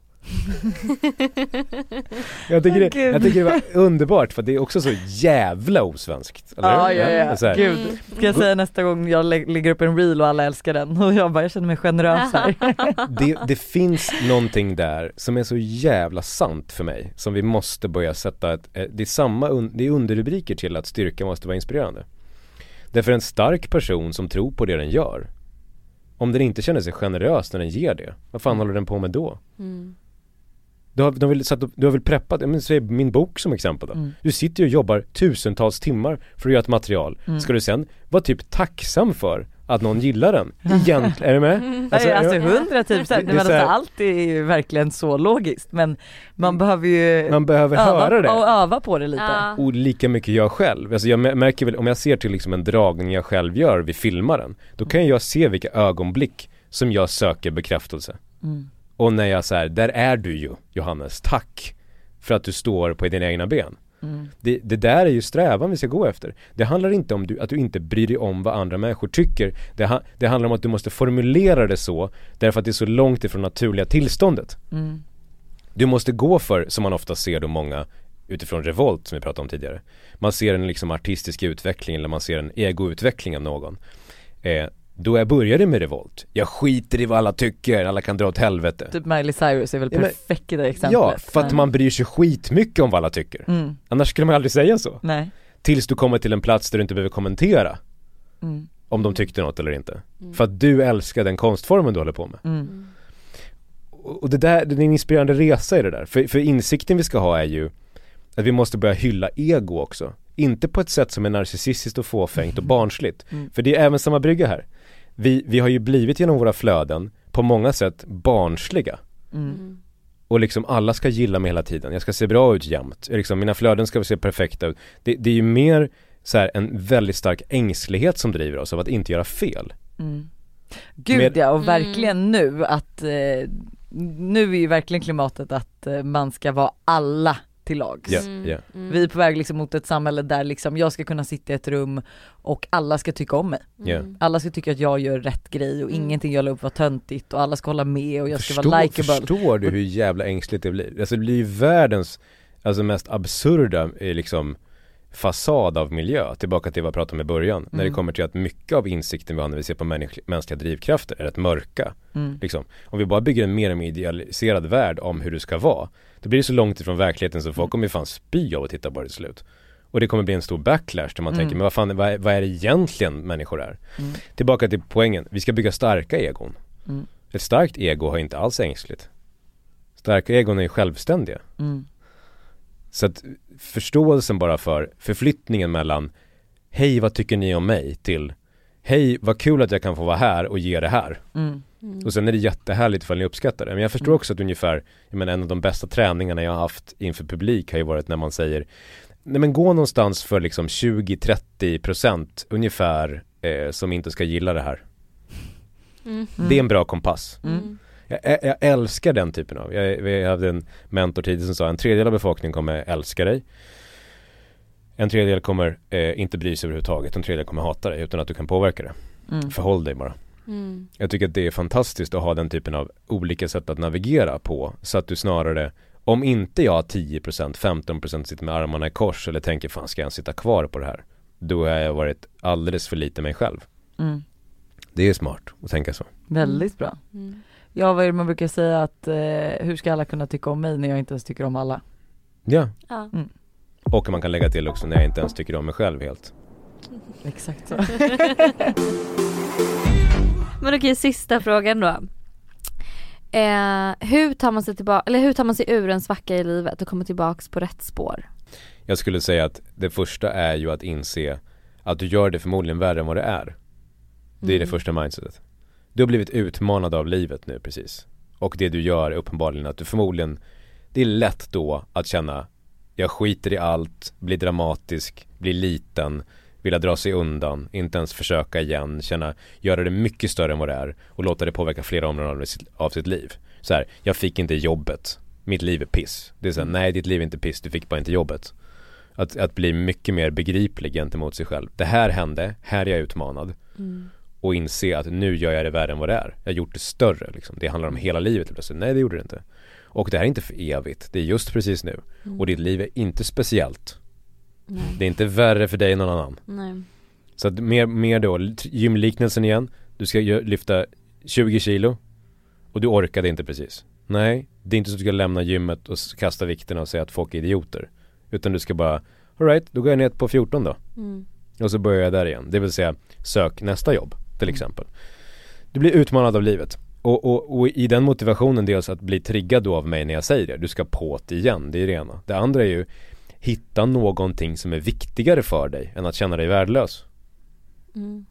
jag, tycker det, jag tycker det var underbart för det är också så jävla osvenskt, eller Ja, hur? ja, ja. Så här. Gud, ska jag säga nästa gång jag lä- lägger upp en reel och alla älskar den och jag bara, jag känner mig generös här. det, det finns någonting där som är så jävla sant för mig, som vi måste börja sätta ett, det är samma un, det är underrubriker till att styrka måste vara inspirerande. Därför en stark person som tror på det den gör, om den inte känner sig generös när den ger det, vad fan håller den på med då? Mm. Du har, du har, väl, satt, du har väl preppat, men säg min bok som exempel då. Mm. Du sitter ju och jobbar tusentals timmar för att göra ett material. Mm. Ska du sen vara typ tacksam för att någon gillar den? Egentligen, är du med? Alltså, alltså är- hundra typ så här, Det- men det är så här- alltså, allt är ju verkligen så logiskt, men man behöver ju man behöver öva, höra det. och öva på det lite. Ja. Och lika mycket jag själv. Alltså jag märker väl, om jag ser till liksom en dragning jag själv gör vid filmaren, då kan jag se vilka ögonblick som jag söker bekräftelse. Mm. Och när jag säger, där är du ju, Johannes, tack för att du står på dina egna ben. Mm. Det, det där är ju strävan vi ska gå efter. Det handlar inte om du, att du inte bryr dig om vad andra människor tycker. Det, ha, det handlar om att du måste formulera det så, därför att det är så långt ifrån naturliga tillståndet. Mm. Du måste gå för, som man ofta ser då många utifrån revolt som vi pratade om tidigare. Man ser en liksom artistisk utveckling eller man ser en egoutveckling av någon. Eh, då jag började med revolt. Jag skiter i vad alla tycker, alla kan dra åt helvete. Typ Miley Cyrus är väl Ja, men- perfekt i det exemplet. Ja, för att man bryr sig skitmycket om vad alla tycker. Mm. Annars skulle man aldrig säga så. Nej. Tills du kommer till en plats där du inte behöver kommentera Mm. om de tyckte något eller inte. För att du älskar den konstformen du håller på med. Mm. Och och det där, det är en inspirerande resa i det där. För, för insikten vi ska ha är ju att vi måste börja hylla ego också. Inte på ett sätt som är narcissistiskt och fåfängt och barnsligt. Mm. För det är även samma brygga här. Vi, vi har ju blivit genom våra flöden på många sätt barnsliga. Mm. Och liksom alla ska gilla mig hela tiden. Jag ska se bra ut jämt. Liksom, mina flöden ska se perfekta ut. Det, det är ju mer så här, en väldigt stark ängslighet som driver oss av att inte göra fel. Mm. Gud Med- ja, och verkligen nu att eh, nu är ju verkligen klimatet att eh, man ska vara alla till lags. Ja, Mm. ja. Mm. Vi är på väg liksom mot ett samhälle där liksom jag ska kunna sitta i ett rum och alla ska tycka om mig. Ja. Mm. Alla ska tycka att jag gör rätt grej och Mm. ingenting jag la upp var töntigt och alla ska hålla med och jag ska Förstår, vara likeable. förstår du hur jävla ängsligt det blir? Alltså det blir ju världens alltså mest absurda eh, liksom fasad av miljö, tillbaka till vad jag pratade om i början, när det Mm. kommer till att mycket av insikten vi har när vi ser på människ- mänskliga drivkrafter är rätt mörka. Mm. Liksom. Om vi bara bygger en mer och mer idealiserad värld om hur det ska vara, då blir det så långt ifrån verkligheten så folk kommer ju fan spy av att titta på det till slut. Och det kommer bli en stor backlash där man Mm. tänker, men vad fan, vad är, vad är det egentligen människor är? Mm. Tillbaka till poängen, vi ska bygga starka egon. Mm. Ett starkt ego har inte alls ängsligt. Starka egon är ju självständiga. Mm. Så att förståelsen bara för förflyttningen mellan hej vad tycker ni om mig till hej vad kul att jag kan få vara här och ge det här. Mm. Mm. Och sen är det jättehärligt ifall ni uppskattar det. Men jag förstår Mm. också att ungefär, jag menar en av de bästa träningarna jag har haft inför publik har ju varit när man säger nej men gå någonstans för liksom tjugo till trettio procent ungefär eh, som inte ska gilla det här. Mm. Det är en bra kompass. Mm. Jag, jag, jag älskar den typen av, jag, jag hade en mentor tidigare som sa en tredjedel av befolkningen kommer älska dig. En tredjedel kommer eh, inte bry sig överhuvudtaget. En tredjedel kommer hata dig utan att du kan påverka det. Mm. Förhåll dig bara. Mm. Jag tycker att det är fantastiskt att ha den typen av olika sätt att navigera på. Så att du snarare Om inte jag tio procent, femton procent sitter med armarna i kors eller tänker fan ska jag sitta kvar på det här, då har jag varit alldeles för lite mig själv. Mm. Det är smart att tänka så. Väldigt bra. Mm. Ja, vad är det man brukar säga att eh, hur ska alla kunna tycka om mig när jag inte ens tycker om alla? Ja. Ja. Mm. Och man kan lägga till också när jag inte ens tycker om mig själv helt. Exakt så. Men okej, sista frågan då. Eh, hur tar man sig tillbaka, eller hur tar man sig ur en svacka i livet och kommer tillbaks på rätt spår? Jag skulle säga att det första är ju att inse att du gör det förmodligen värre än vad det är. Det är Mm. det första mindsetet. Du har blivit utmanad av livet nu precis. Och det du gör är uppenbarligen att du förmodligen, det är lätt då att känna jag skiter i allt, blir dramatisk, blir liten, vilja dra sig undan, inte ens försöka igen, känna, göra det mycket större än vad det är och låta det påverka flera områden av sitt, av sitt liv. Så här, jag fick inte jobbet, mitt liv är piss. Det är så här, nej ditt liv är inte piss, du fick bara inte jobbet. Att, att bli mycket mer begriplig gentemot sig själv. Det här hände, här är jag utmanad. Mm. Och inse att nu gör jag det värre än vad det är. Jag har gjort det större liksom. Det handlar om hela livet plötsligt. Nej, det gjorde det inte. Och det här är inte för evigt. Det är just precis nu. Mm. Och ditt liv är inte speciellt. Nej. Det är inte värre för dig än någon annan. Nej. Så att mer, mer då, gymliknelsen igen. Du ska gö- lyfta tjugo kilo. Och du orkade inte precis. Nej, det är inte så att du ska lämna gymmet och s- kasta vikterna och säga att folk är idioter. Utan du ska bara, all right, då går jag ner på fjorton då. Mm. Och så börjar jag där igen. Det vill säga, sök nästa jobb till exempel. Du blir utmanad av livet. Och, och, och i den motivationen dels att bli triggad då av mig när jag säger det. Du ska på det igen, det är det ena. Det andra är ju, hitta någonting som är viktigare för dig än att känna dig värdelös. Mm.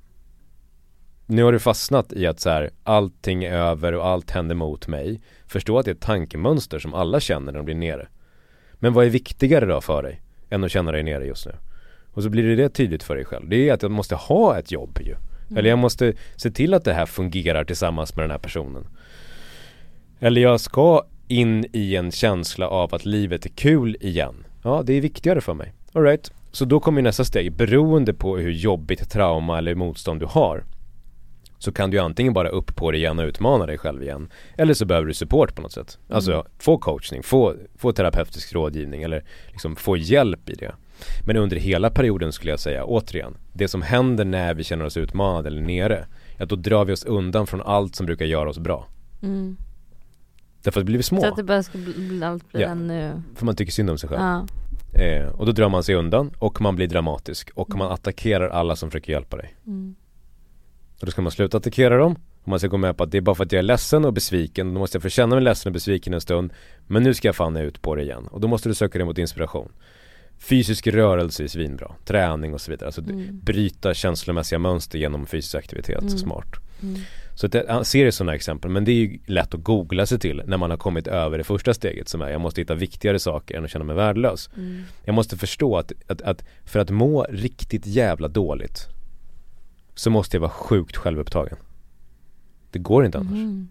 Nu har du fastnat i att så här, allting är över och allt händer mot mig. Förstå att det är ett tankemönster som alla känner när de blir nere. Men vad är viktigare då för dig än att känna dig nere just nu? Och så blir det, det tydligt för dig själv. Det är att jag måste ha ett jobb ju. Mm. Eller jag måste se till att det här fungerar tillsammans med den här personen. Eller jag ska in i en känsla av att livet är kul igen. Ja, det är viktigare för mig. All right. Så då kommer nästa steg. Beroende på hur jobbigt trauma eller motstånd du har, så kan du antingen bara upp på det igen och utmana dig själv igen. Eller så behöver du support på något sätt. Mm. Alltså få coachning, få, få terapeutisk rådgivning eller liksom få hjälp i det. Men under hela perioden skulle jag säga, återigen, det som händer när vi känner oss utmanade eller nere, att då drar vi oss undan från allt som brukar göra oss bra. Mm. Därför att vi blir små. Så att det bara ska bli, allt bli Ja. ännu... För man tycker synd om sig själv. Ja. Eh, och då drar man sig undan och man blir dramatisk och man attackerar alla som försöker hjälpa dig. Mm. Och då ska man sluta attackera dem och man ska gå med på att det är bara för att jag är ledsen och besviken. Då måste jag få känna mig ledsen och besviken en stund. Men nu ska jag fan ut på det igen. Och då måste du söka dig mot inspiration. Fysisk rörelse är svinbra. Träning och så vidare. Alltså Mm. bryta känslomässiga mönster genom fysisk aktivitet. Mm. Smart. Mm. Så att jag ser det sådana exempel. Men det är ju lätt att googla sig till när man har kommit över det första steget, som är jag måste hitta viktigare saker än att känna mig värdelös. Mm. Jag måste förstå att, att, att för att må riktigt jävla dåligt så måste jag vara sjukt självupptagen. Det går inte annars. Mm.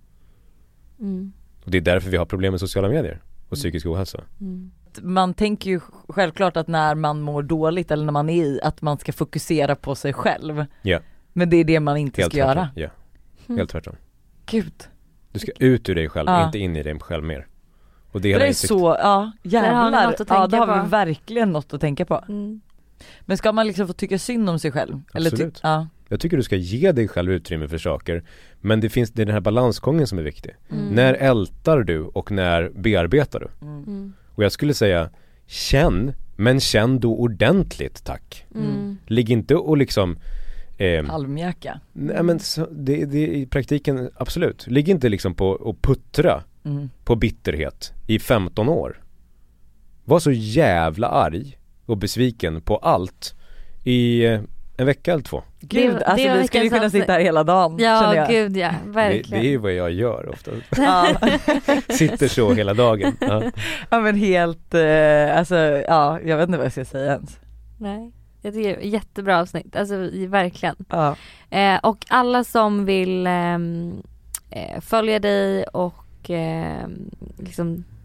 Mm. Och det är därför vi har problem med sociala medier och psykisk ohälsa. Mm. Man tänker ju självklart att när man mår dåligt eller när man är i, att man ska fokusera på sig själv. Ja. Men det är det man inte Helt ska tvärtom. göra. Ja. Helt tvärtom. Gud. Du ska ut ur dig själv, Ja. inte in i dig själv mer. Och det är Det hela är insikt. så, ja Där har ni jävlar. något att Ja, tänka det har på. vi verkligen något att tänka på. Mm. Men ska man liksom få tycka synd om sig själv? Eller ty- Absolut. ja. Jag tycker du ska ge dig själv utrymme för saker. Men det finns, det är den här balansgången som är viktig. Mm. När ältar du och när bearbetar du? Mm. Mm. Och jag skulle säga, känn, men känn då ordentligt, tack. Mm. Ligg inte och liksom eh, Halvmjäka. nej men så, det, det i praktiken, absolut. Ligg inte liksom på och puttra Mm. på bitterhet i femton år. Var så jävla arg och besviken på allt i eh, en vecka eller två. Gud, Det- alltså det var vi skulle ju veckans kunna sitta här hela dagen, känner Ja, jag. gud ja, Det, verkligen. det är ju vad jag gör ofta. Ja. Sitter så hela dagen. Ja. Ja men helt, eh, alltså ja, jag vet inte vad jag ska säga ens. Nej, jag tycker det är ett jättebra avsnitt, alltså i- verkligen. Ja. Eh, och alla som vill ehm, eh, följa dig och eh, liksom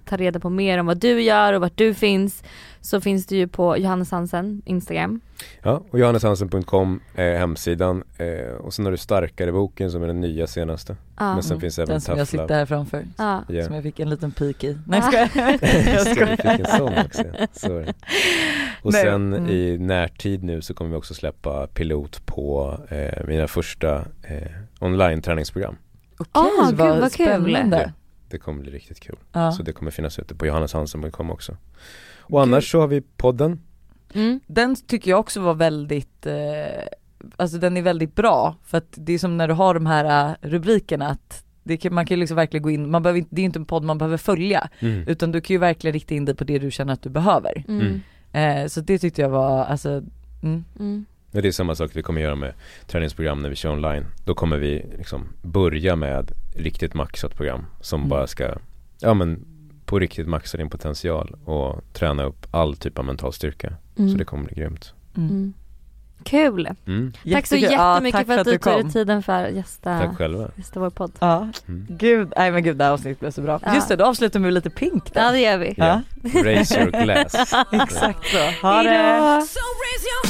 ta reda på mer om vad du gör och vart du finns, så finns det ju på Johannes Hansen Instagram. Ja, och johannes hansen punkt com är hemsidan. Eh, och sen har du Starkare boken som är den nya senaste. Ja. Men sen finns även Den som Tough jag sitter Love. här framför. Ja. Ja. Som jag fick en liten pik i. Nej, ska jag? Jag ska, vi fick en sån också. Så är det. Och Nej. sen Mm. i närtid nu så kommer vi också släppa pilot på eh, mina första eh, online-träningsprogram. Okej, Ah, gud, vad kul. spännande. Det kommer bli riktigt kul. Ja. Så det kommer finnas ute på johannes hansen punkt com också. Och annars så har vi podden. Mm. Den tycker jag också var väldigt eh, alltså den är väldigt bra, för att det är som när du har de här uh, rubrikerna att det kan, man kan ju liksom verkligen gå in, man behöver inte, det är inte en podd man behöver följa, Mm. utan du kan ju verkligen rikta in dig på det du känner att du behöver. Mm. Eh, så det tyckte jag var, alltså mm. Mm. Men det är samma sak vi kommer göra med träningsprogram när vi kör online. Då kommer vi liksom börja med riktigt maxat program som Mm. bara ska, ja men på riktigt maxa din potential och träna upp all typ av mental styrka. Mm. Så det kommer bli grymt. Mm. Mm. Kul. Mm. Tack så Jättekul. Ja, jättemycket tack för att du tog dig kom. tiden för att gästa, Tack själva. gästa vår podd. Ja, Mm. gud, nej men gud, det här avsnittet blev så bra. Ja. Just det, då avslutar vi med lite Pink då. Ja, det gör vi. Ja. Raise your glass. Exakt så. Ha det! Hejdå. So raise your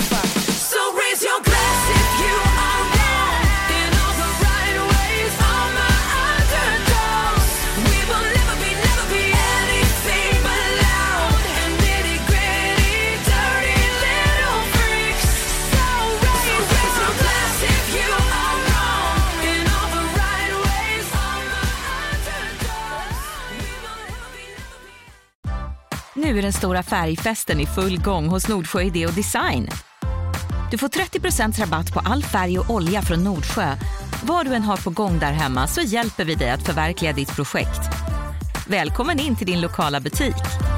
so raise your glass if you are wrong in all the right ways. All my underdogs, we will never be, never be anything but loud and nitty gritty, dirty little freaks. So raise, raise your glass if you are wrong in all the right ways. All my underdogs, we will never be, never be. Nu är den stora färgfesten i full gång hos Nordsjö Idé och Design. Du får trettio procent rabatt på all färg och olja från Nordsjö. Vad du än har på gång där hemma så hjälper vi dig att förverkliga ditt projekt. Välkommen in till din lokala butik.